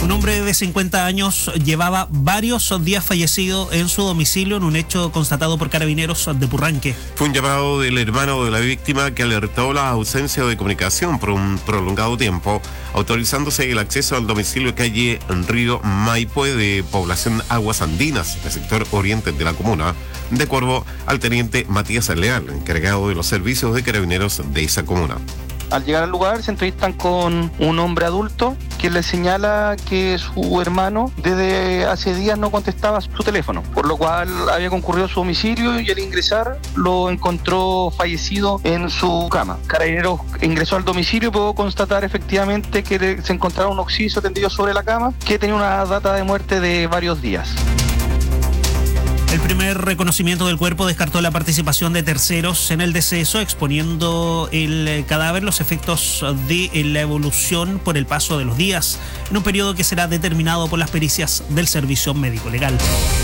Un hombre de cincuenta años llevaba varios días fallecido en su domicilio en un hecho constatado por carabineros de Purranque. Fue un llamado del hermano de la víctima que alertó la ausencia de comunicación por un prolongado tiempo, autorizándose el acceso al domicilio calle Río Maipue de población Aguas Andinas, el sector oriente de la comuna, de acuerdo al teniente Matías Leal, encargado de los servicios de carabineros de esa comuna. Al llegar al lugar se entrevistan con un hombre adulto que le señala que su hermano desde hace días no contestaba su teléfono, por lo cual había concurrido a su domicilio y al ingresar lo encontró fallecido en su cama. Carabineros ingresó al domicilio y pudo constatar efectivamente que se encontraba un occiso tendido sobre la cama que tenía una data de muerte de varios días. El primer reconocimiento del cuerpo descartó la participación de terceros en el deceso, exponiendo el cadáver los efectos de la evolución por el paso de los días, en un periodo que será determinado por las pericias del Servicio Médico Legal.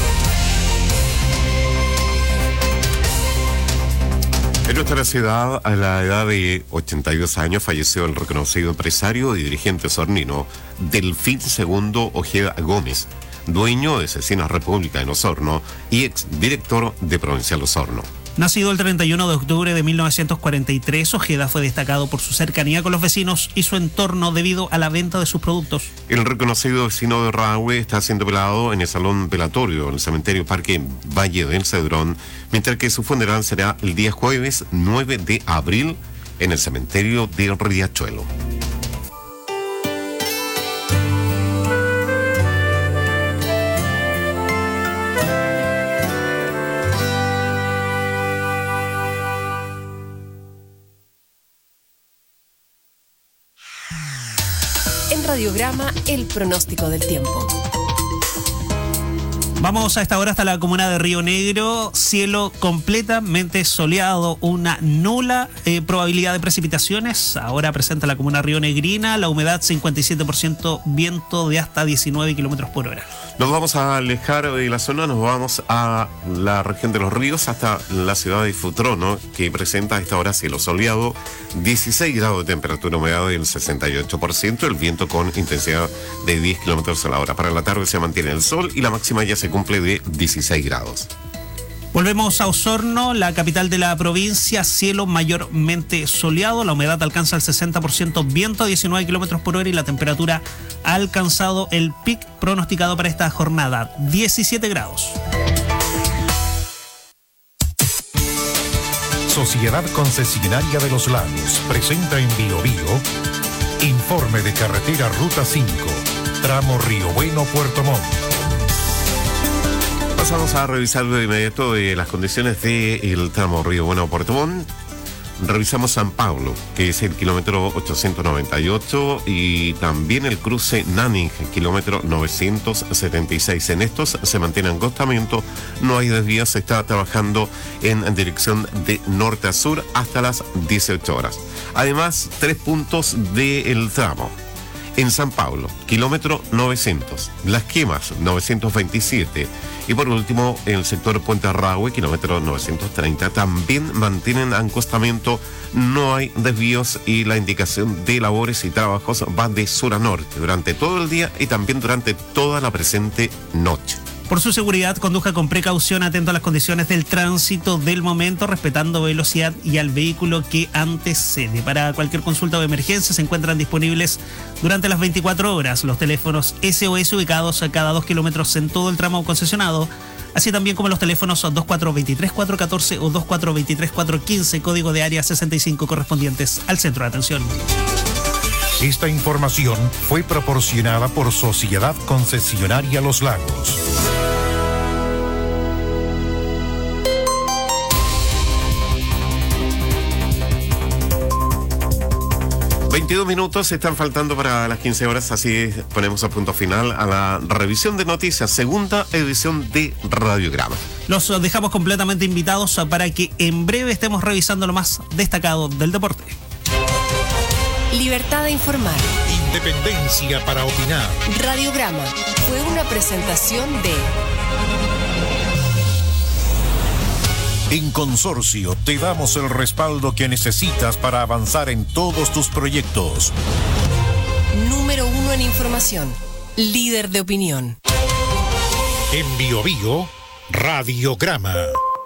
En nuestra ciudad, a la edad de ochenta y dos años, falleció el reconocido empresario y dirigente sornino Delfín Segundo Ojeda Gómez, dueño de Cecinas República en Osorno y exdirector de Provincial Osorno. Nacido el treinta y uno de octubre de mil novecientos cuarenta y tres, Ojeda fue destacado por su cercanía con los vecinos y su entorno debido a la venta de sus productos. El reconocido vecino de Rahue está siendo velado en el Salón Velatorio en el Cementerio Parque Valle del Cedrón, mientras que su funeral será el día jueves nueve de abril en el Cementerio del Riachuelo. Radiograma, el pronóstico del tiempo. Vamos a esta hora hasta la comuna de Río Negro, cielo completamente soleado, una nula eh, probabilidad de precipitaciones. Ahora presenta la comuna rionegrina, la humedad cincuenta y siete por ciento, viento de hasta diecinueve kilómetros por hora. Nos vamos a alejar de la zona, nos vamos a la región de los ríos hasta la ciudad de Futrono, que presenta a esta hora cielo soleado, dieciséis grados de temperatura, humedad del sesenta y ocho por ciento, el viento con intensidad de diez kilómetros a la hora. Para la tarde se mantiene el sol y la máxima ya se cumple de dieciséis grados. Volvemos a Osorno, la capital de la provincia, cielo mayormente soleado, la humedad alcanza el sesenta por ciento, viento a diecinueve kilómetros por hora y la temperatura ha alcanzado el pic pronosticado para esta jornada, diecisiete grados. Sociedad Concesionaria de los Lagos presenta en Bio Bio informe de carretera Ruta cinco, tramo Río Bueno, Puerto Montt. Pasamos a revisar de inmediato de las condiciones del tramo Río Bueno Puerto Montt. Revisamos San Pablo, que es el kilómetro ochocientos noventa y ocho, y también el cruce Nanning, kilómetro novecientos setenta y seis. En estos se mantiene angostamiento, no hay desvíos, se está trabajando en dirección de norte a sur hasta las dieciocho horas. Además, tres puntos del tramo. En San Pablo, kilómetro novecientos, Las Quemas, novecientos veintisiete, y por último, en el sector Puente Arrahue, kilómetro novecientos treinta, también mantienen acostamiento, no hay desvíos y la indicación de labores y trabajos va de sur a norte durante todo el día y también durante toda la presente noche. Por su seguridad, conduzca con precaución, atento a las condiciones del tránsito del momento, respetando velocidad y al vehículo que antecede. Para cualquier consulta o emergencia se encuentran disponibles durante las veinticuatro horas los teléfonos S O S ubicados a cada dos kilómetros en todo el tramo concesionado, así también como los teléfonos dos cuatro dos tres cuatro uno cuatro o dos cuatro dos tres cuatro uno cinco, código de área sesenta y cinco correspondientes al centro de atención. Esta información fue proporcionada por Sociedad Concesionaria Los Lagos. veintidós minutos están faltando para las quince horas, así ponemos a punto final a la revisión de noticias, segunda edición de Radiograma. Los dejamos completamente invitados para que en breve estemos revisando lo más destacado del deporte. Libertad de informar. Independencia para opinar. Radiograma fue una presentación de... En Consorcio te damos el respaldo que necesitas para avanzar en todos tus proyectos. Número uno en información. líder de opinión. En Bio Bio, Radiograma.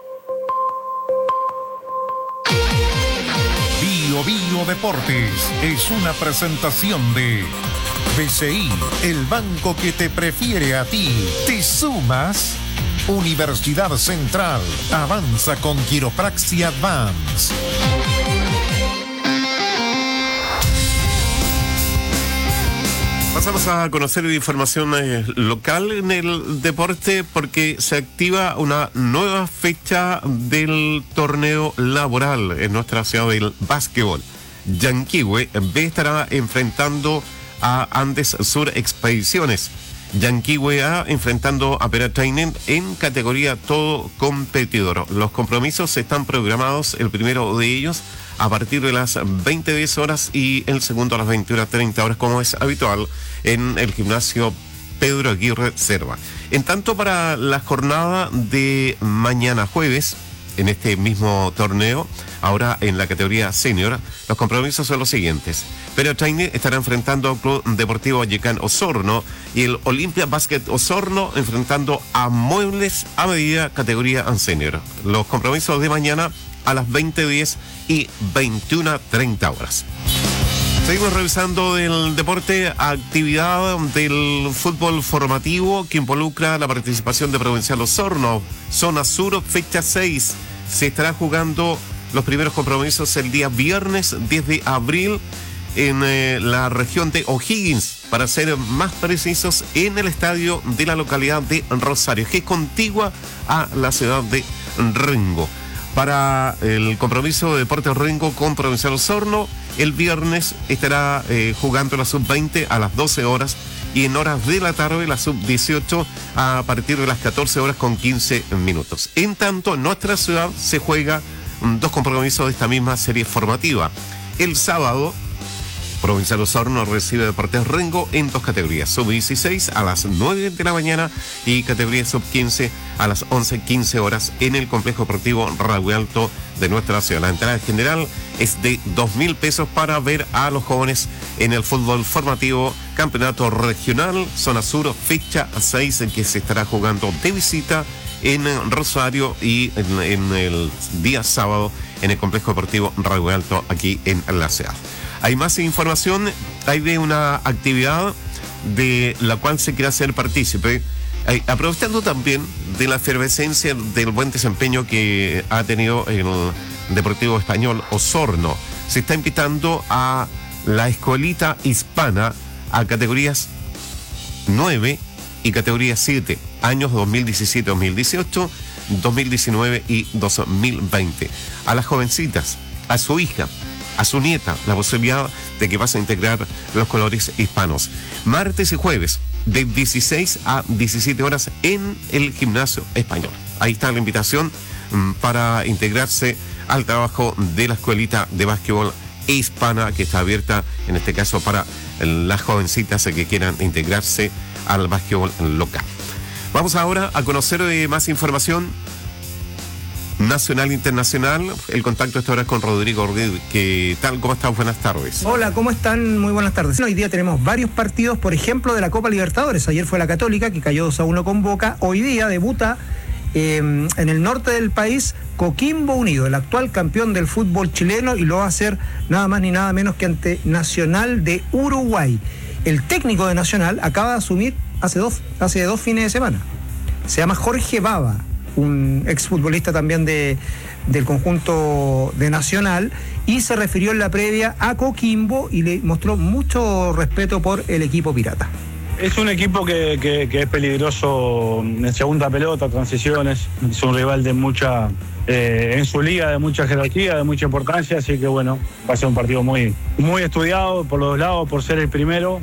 Bio Bio Deportes es una presentación de B C I, el banco que te prefiere a ti. ¿Te sumas? Universidad Central avanza con Quiropraxia Advance. Pasamos a conocer información eh, local en el deporte porque se activa una nueva fecha del torneo laboral en nuestra ciudad del básquetbol. Yanquihue B estará enfrentando a Andes Sur Expediciones. Yanquihue A enfrentando a Pera Training en categoría todo competidor. Los compromisos están programados, el primero de ellos a partir de las veinte diez horas y el segundo a las veintiuna treinta horas, como es habitual en el gimnasio Pedro Aguirre Cerva. En tanto, para la jornada de mañana jueves, en este mismo torneo, ahora en la categoría senior, los compromisos son los siguientes. Pero Traine estará enfrentando al Club Deportivo Vallecán Osorno y el Olimpia Basket Osorno enfrentando a Muebles a Medida categoría senior. Los compromisos de mañana a las veinte diez y veintiuna treinta horas. Seguimos revisando del deporte, actividad del fútbol formativo que involucra la participación de Provincial Osorno. Zona Sur, fecha seis. Se estará jugando los primeros compromisos el día viernes diez de abril en eh, la región de O'Higgins, para ser más precisos, en el estadio de la localidad de Rosario, que es contigua a la ciudad de Rengo. Para el compromiso de Deportes Rengo con Provincial Osorno, el viernes estará eh, jugando la sub veinte a las doce horas y en horas de la tarde la sub dieciocho a partir de las catorce horas con quince minutos. En tanto, en nuestra ciudad se juega mm, dos compromisos de esta misma serie formativa. El sábado, Provincial Osorno recibe Deportes Rengo en dos categorías, sub dieciséis a las nueve de la mañana y categoría sub quince a las once quince horas en el complejo deportivo Raúl Alto de nuestra ciudad. La entrada general es de dos mil pesos para ver a los jóvenes en el fútbol formativo campeonato regional Zona Sur, fecha seis, en que se estará jugando de visita en Rosario y en, en el día sábado en el complejo deportivo Raúl Alto aquí en la ciudad. Hay más información, hay de una actividad de la cual se quiere hacer partícipe, eh, aprovechando también de la efervescencia del buen desempeño que ha tenido el Deportivo Español Osorno. Se está invitando a la escuelita hispana a categorías nueve y categoría siete, años dos mil diecisiete dos mil dieciocho, dos mil diecinueve y dos mil veinte. A las jovencitas, a su hija, a su nieta, la posibilidad de que vas a integrar los colores hispanos. Martes y jueves, de dieciséis a diecisiete horas en el gimnasio español. Ahí está la invitación mm, para integrarse al trabajo de la escuelita de básquetbol hispana, que está abierta, en este caso, para las jovencitas que quieran integrarse al básquetbol local. Vamos ahora a conocer eh, más información nacional e internacional. El contacto esta hora es con Rodrigo Orguedo. ¿Qué tal? ¿Cómo están? Buenas tardes. Hola, ¿cómo están? Muy buenas tardes. Hoy día tenemos varios partidos, por ejemplo, de la Copa Libertadores. Ayer fue la Católica, que cayó dos a uno con Boca. Hoy día debuta eh, en el norte del país Coquimbo Unido, el actual campeón del fútbol chileno, y lo va a hacer nada más ni nada menos que ante Nacional de Uruguay. El técnico de Nacional acaba de asumir hace dos, hace dos fines de semana. Se llama Jorge Baba, un exfutbolista también de, del conjunto de Nacional, y se refirió en la previa a Coquimbo y le mostró mucho respeto por el equipo pirata. Es un equipo que, que, que es peligroso en segunda pelota, transiciones, es un rival de mucha, eh, en su liga de mucha jerarquía, de mucha importancia, así que bueno, va a ser un partido muy, muy estudiado por los dos lados, por ser el primero.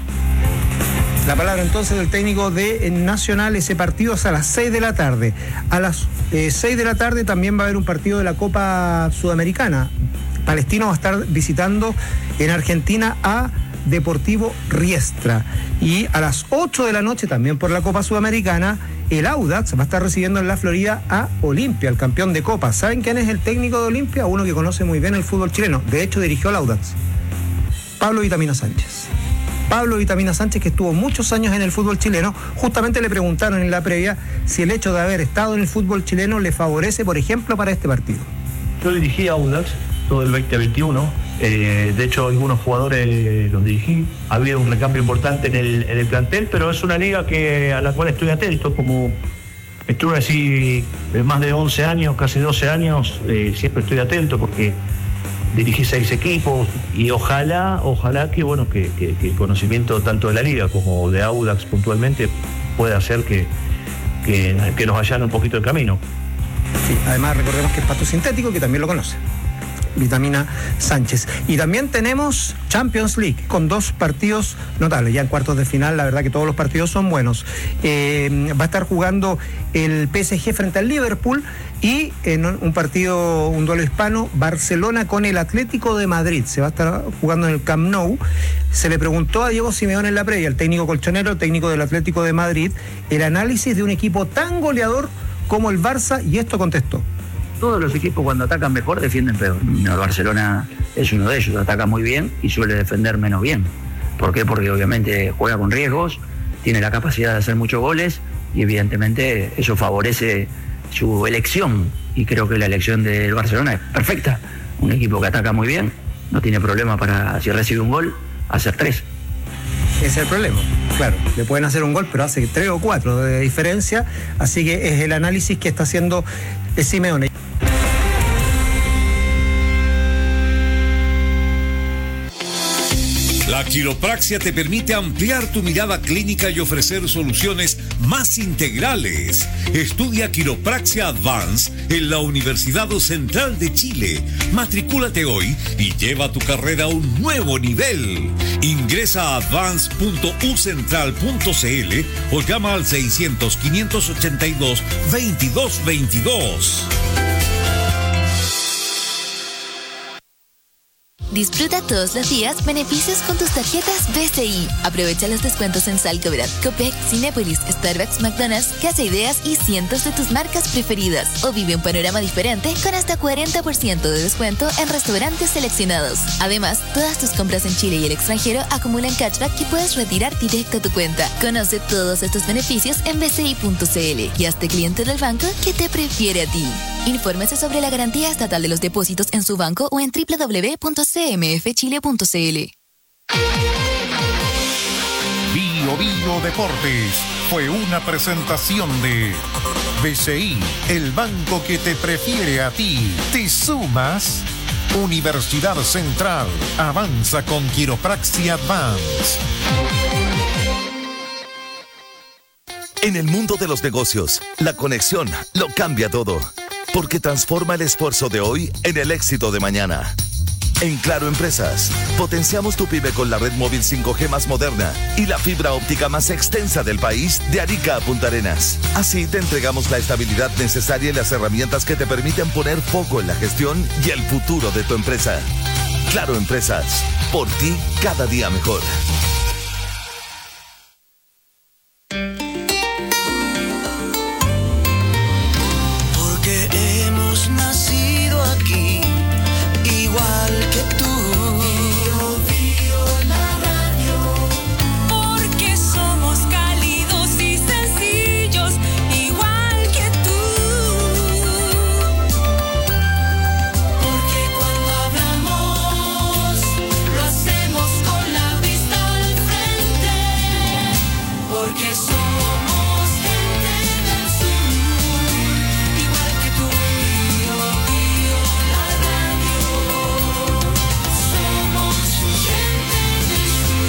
La palabra entonces del técnico de Nacional. Ese partido es a las seis de la tarde. A las eh, seis de la tarde también va a haber un partido de la Copa Sudamericana. Palestino va a estar visitando en Argentina a Deportivo Riestra. Y a las ocho de la noche, también por la Copa Sudamericana, el Audax va a estar recibiendo en la Florida a Olimpia, el campeón de Copa. ¿Saben quién es el técnico de Olimpia? Uno que conoce muy bien el fútbol chileno. De hecho, dirigió al Audax. Pablo Vitamina Sánchez. Pablo Vitamina Sánchez, que estuvo muchos años en el fútbol chileno. Justamente le preguntaron en la previa si el hecho de haber estado en el fútbol chileno le favorece, por ejemplo, para este partido. Yo dirigí a Audax todo el veinte veintiuno, eh, de hecho algunos jugadores los dirigí, ha habido un recambio importante en el, en el plantel, pero es una liga que a la cual estoy atento, como estuve así más de once años, casi doce años, eh, siempre estoy atento porque dirigí seis equipos y ojalá, ojalá que bueno que, que, que el conocimiento tanto de la liga como de Audax puntualmente pueda hacer que, que, que nos allane un poquito el camino. Sí, además recordemos que es pasto sintético, que también lo conoce. Vitamina Sánchez. Y también tenemos Champions League con dos partidos notables. Ya en cuartos de final, la verdad que todos los partidos son buenos. Eh, va a estar jugando el P S G frente al Liverpool y en un partido, un duelo hispano, Barcelona con el Atlético de Madrid. Se va a estar jugando en el Camp Nou. Se le preguntó a Diego Simeone en la previa, el técnico colchonero, el técnico del Atlético de Madrid, el análisis de un equipo tan goleador como el Barça, y esto contestó. Todos los equipos cuando atacan mejor defienden peor. El Barcelona es uno de ellos, ataca muy bien y suele defender menos bien. ¿Por qué? Porque obviamente juega con riesgos, tiene la capacidad de hacer muchos goles y evidentemente eso favorece su elección. Y creo que la elección del Barcelona es perfecta. Un equipo que ataca muy bien, no tiene problema para, si recibe un gol, hacer tres. Ese es el problema. Claro, le pueden hacer un gol, pero hace tres o cuatro de diferencia. Así que es el análisis que está haciendo Simeone. La quiropraxia te permite ampliar tu mirada clínica y ofrecer soluciones más integrales. Estudia Quiropraxia Advance en la Universidad Central de Chile. Matricúlate hoy y lleva tu carrera a un nuevo nivel. Ingresa a advance punto u central punto c l o llama al seiscientos, quinientos ochenta y dos, veintidós veintidós. Disfruta todos los días beneficios con tus tarjetas B C I. Aprovecha los descuentos en Salcobrat, Copec, Cinépolis, Starbucks, McDonald's, Casa Ideas y cientos de tus marcas preferidas. O vive un panorama diferente con hasta cuarenta por ciento de descuento en restaurantes seleccionados. Además, todas tus compras en Chile y el extranjero acumulan cashback que puedes retirar directo a tu cuenta. Conoce todos estos beneficios en b c i punto c l y hazte cliente del banco que te prefiere a ti. Infórmese sobre la garantía estatal de los depósitos en su banco o en w w w punto c m f chile punto c l. Bio Bio Deportes fue una presentación de B C I, el banco que te prefiere a ti. ¿Te sumas? Universidad Central, avanza con Quiropraxia Advance. En el mundo de los negocios, la conexión lo cambia todo, porque transforma el esfuerzo de hoy en el éxito de mañana. En Claro Empresas, potenciamos tu pyme con la red móvil cinco G más moderna y la fibra óptica más extensa del país, de Arica a Punta Arenas. Así te entregamos la estabilidad necesaria y las herramientas que te permiten poner foco en la gestión y el futuro de tu empresa. Claro Empresas, por ti cada día mejor. Porque hemos nacido aquí, igual que tú. Bio, bio, la radio. Porque somos cálidos y sencillos, igual que tú. Porque cuando hablamos, lo hacemos con la vista al frente. Porque somos gente del sur, igual que tú. Bio, bio, la radio. Somos gente del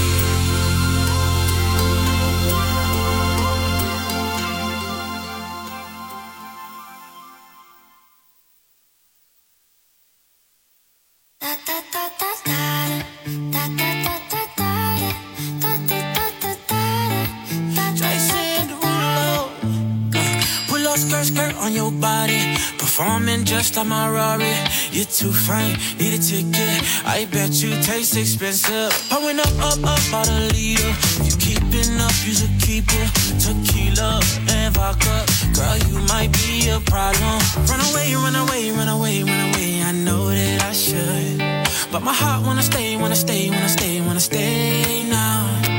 Jason Derulo. Pull up skirt, skirt on your body. Performing just like my Rari. You're too fine, need a ticket. I bet you taste expensive. Pouring up, up, up, out a leader. If you keeping up, you should keep it. Tequila and vodka. Girl, you might be a problem. Run away, run away, run away, run away. I know that I should. But my heart wanna stay, wanna stay, wanna stay, wanna stay now.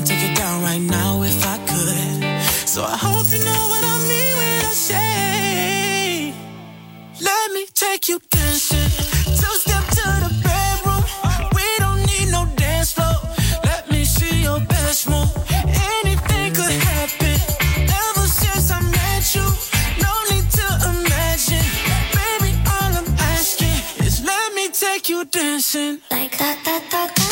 take it down right now if I could. So I hope you know what I mean when I say, let me take you dancing. Two step to the bedroom. We don't need no dance floor. Let me see your best move. Anything could happen. Ever since I met you, no need to imagine. Baby, all I'm asking is let me take you dancing. Like that, that, that, that.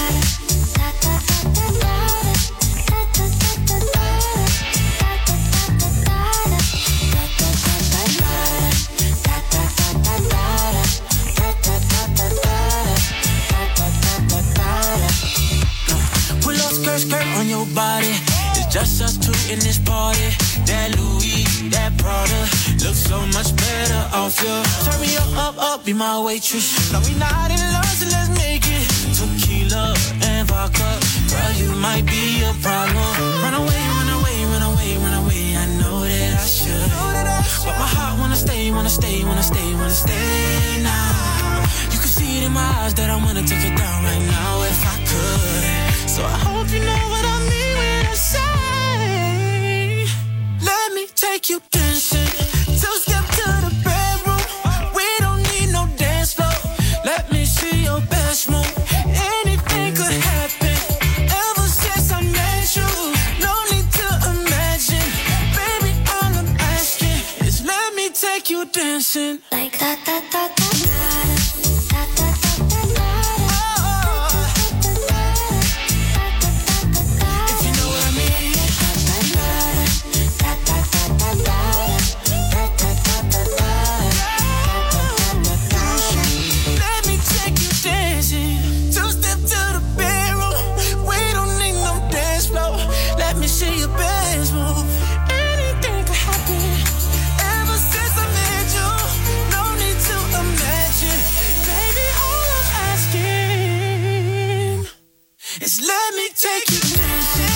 Skirt, skirt on your body. It's just us two in this party. That Louis, that Prada looks so much better off you. Turn me up, up, up, be my waitress. No, we not in love, so let's make it tequila and vodka. Girl, you might be a problem. Run away, run away, run away, run away. I know that I should, but my heart wanna stay, wanna stay, wanna stay, wanna stay now. You can see it in my eyes that I wanna take it down right now if I could. So I hope you know what I mean when I say, let me take you dancing. Two step to the bedroom. We don't need no dance floor. Let me see your best move. Anything could happen. Ever since I met you, no need to imagine. Baby, all I'm asking is let me take you dancing. Like that, that, that, that. It's let me take you dancing.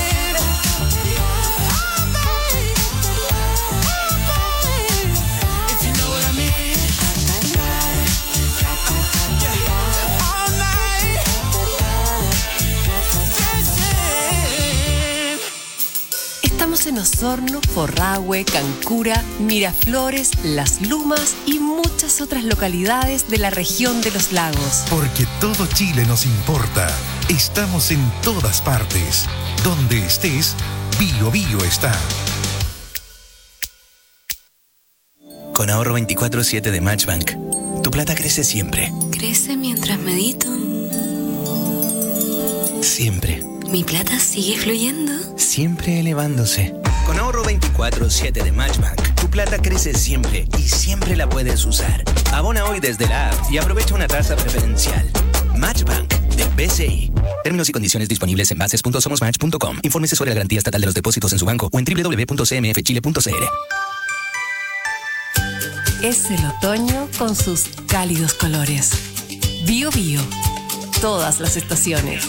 Oh, baby. Oh, baby. If you know what I mean. Yeah. All night. Dancing. Estamos en Osorno, Forrahue, Cancura, Miraflores, Las Lumas y muchas otras localidades de la región de los lagos. Porque todo Chile nos importa. Estamos en todas partes. Donde estés, Bio Bio está. Con ahorro veinticuatro siete de Matchbank, tu plata crece siempre. Crece mientras medito. Siempre. Mi plata sigue fluyendo. Siempre elevándose. Con ahorro veinticuatro siete de Matchbank, tu plata crece siempre y siempre la puedes usar. Abona hoy desde la app y aprovecha una tasa preferencial. Matchbank de B C I. Términos y condiciones disponibles en bases punto somos match punto com. Infórmese sobre la garantía estatal de los depósitos en su banco o en doble u doble u doble u punto c m f chile punto c l. Es el otoño con sus cálidos colores. Bio Bio. Todas las estaciones.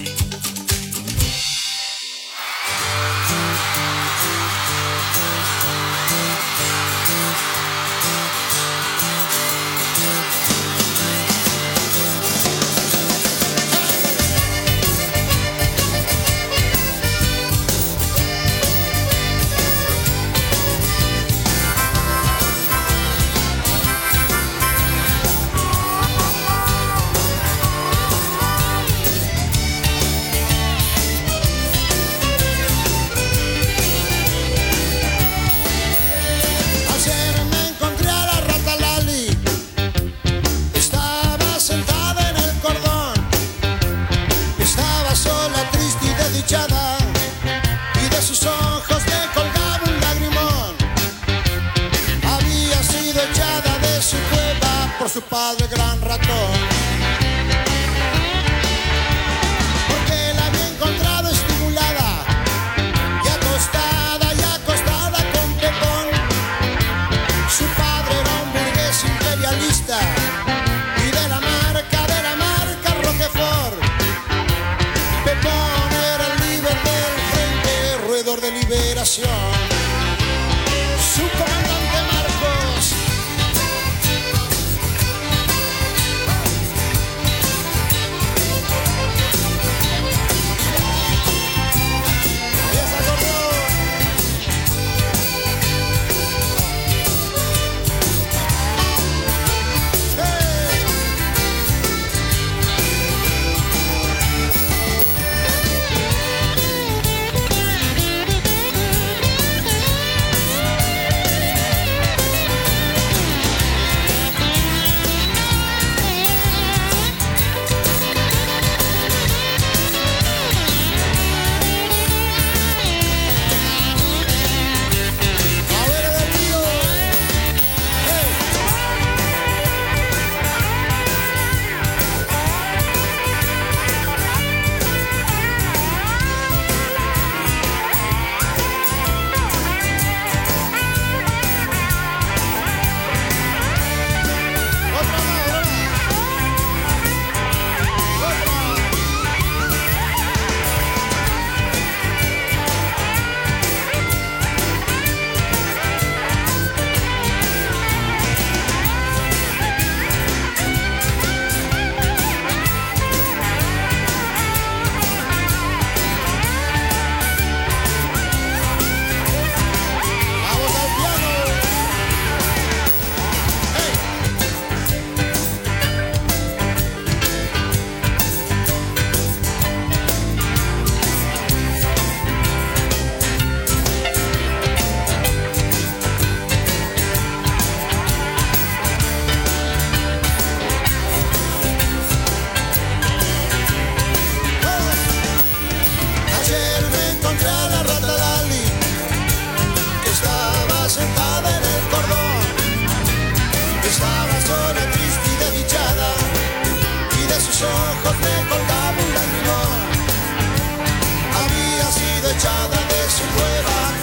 Su padre gran ratón, porque la había encontrado estimulada y acostada y acostada con Pepón. Su padre era un burgués imperialista y de la marca, de la marca Roquefort. Pepón era el líder del Frente Roedor de Liberación. Su comandante Marcos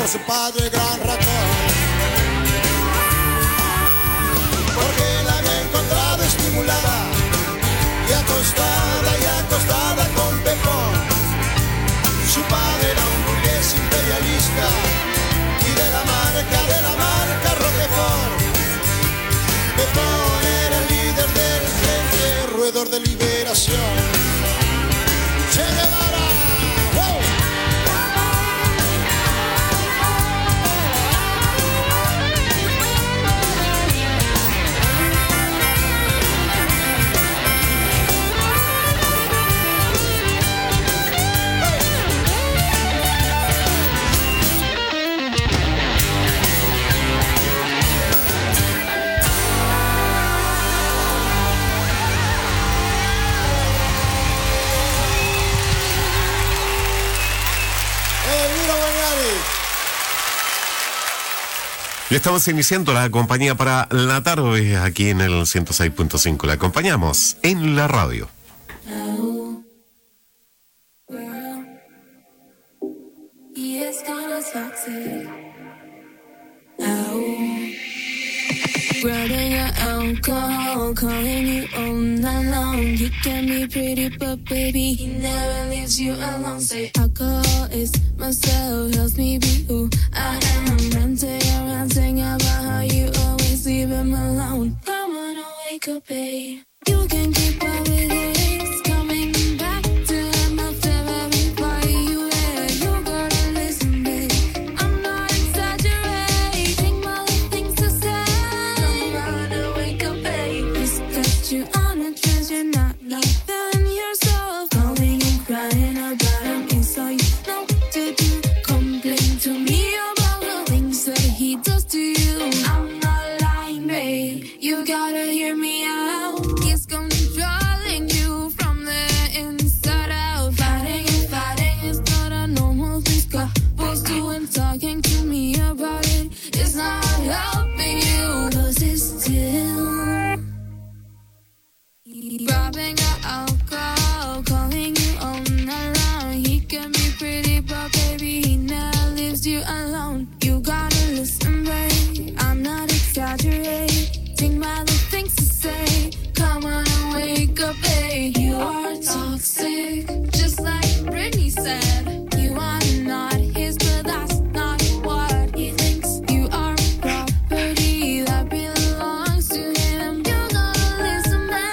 por su padre gran ratón. Porque la había encontrado estimulada y acostada y acostada con Pepón. Su padre era un burgués imperialista y de la marca, de la marca Roquefort. Pepón era el líder del frente roedor de liberación. Che Guevara, ¡wow! Y estamos iniciando la compañía para la tarde aquí en el ciento seis punto cinco. La acompañamos en la radio. Grabbing your alcohol, calling you all night long. He can be pretty, but baby, he never leaves you alone. Say alcohol is myself, helps me be who I am. Ranting and ranting about how you always leave him alone. Come on, wake up, babe. You can keep up with it. It's coming back to him after every fight you had. You gotta listen, babe. I'm not exaggerating my things to say. You on a trance, you're not, not feeling yourself. Calling and crying about him, it's all you know to do. Complain to me about the things that he does to you. I'm not lying, babe, you gotta hear me out. He's controlling you from the inside out. Fighting and fighting is not a normal thing. Couples doing, talking to me about it, it's not helping you. Cause it's still grabbing your alcohol, calling you all night long. He can be pretty, but baby, he never leaves you alone. You gotta listen, babe, I'm not exaggerating by the things to say. Come on and wake up, babe. You are toxic, just like Britney said. You are not his, but that's not what he thinks. You are property that belongs to him. You gotta listen, babe.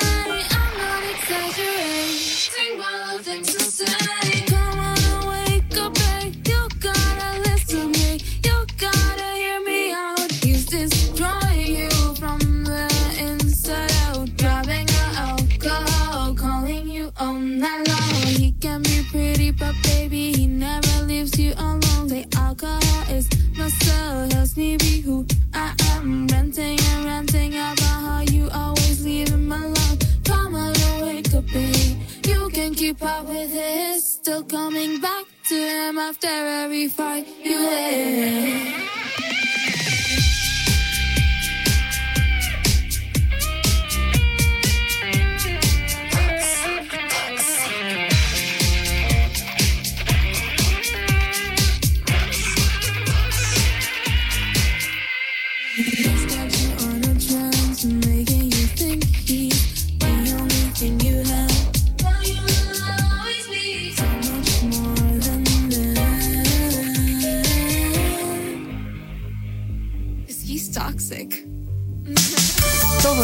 Come on and wake up, babe. You gotta listen, babe. You gotta hear me out. He's destroying you from the inside out. Grabbing your alcohol, calling you all night long. He can be pretty, but baby, he never leaves you alone. The alcohol is my soul, helps me be who I am. Ranting and ranting about how you always leave him alone. Come on and wake up, babe. You can keep up with it, still coming back to him after every fight you had. He's got you on a trance, making you think he's the only thing you have. Toxic.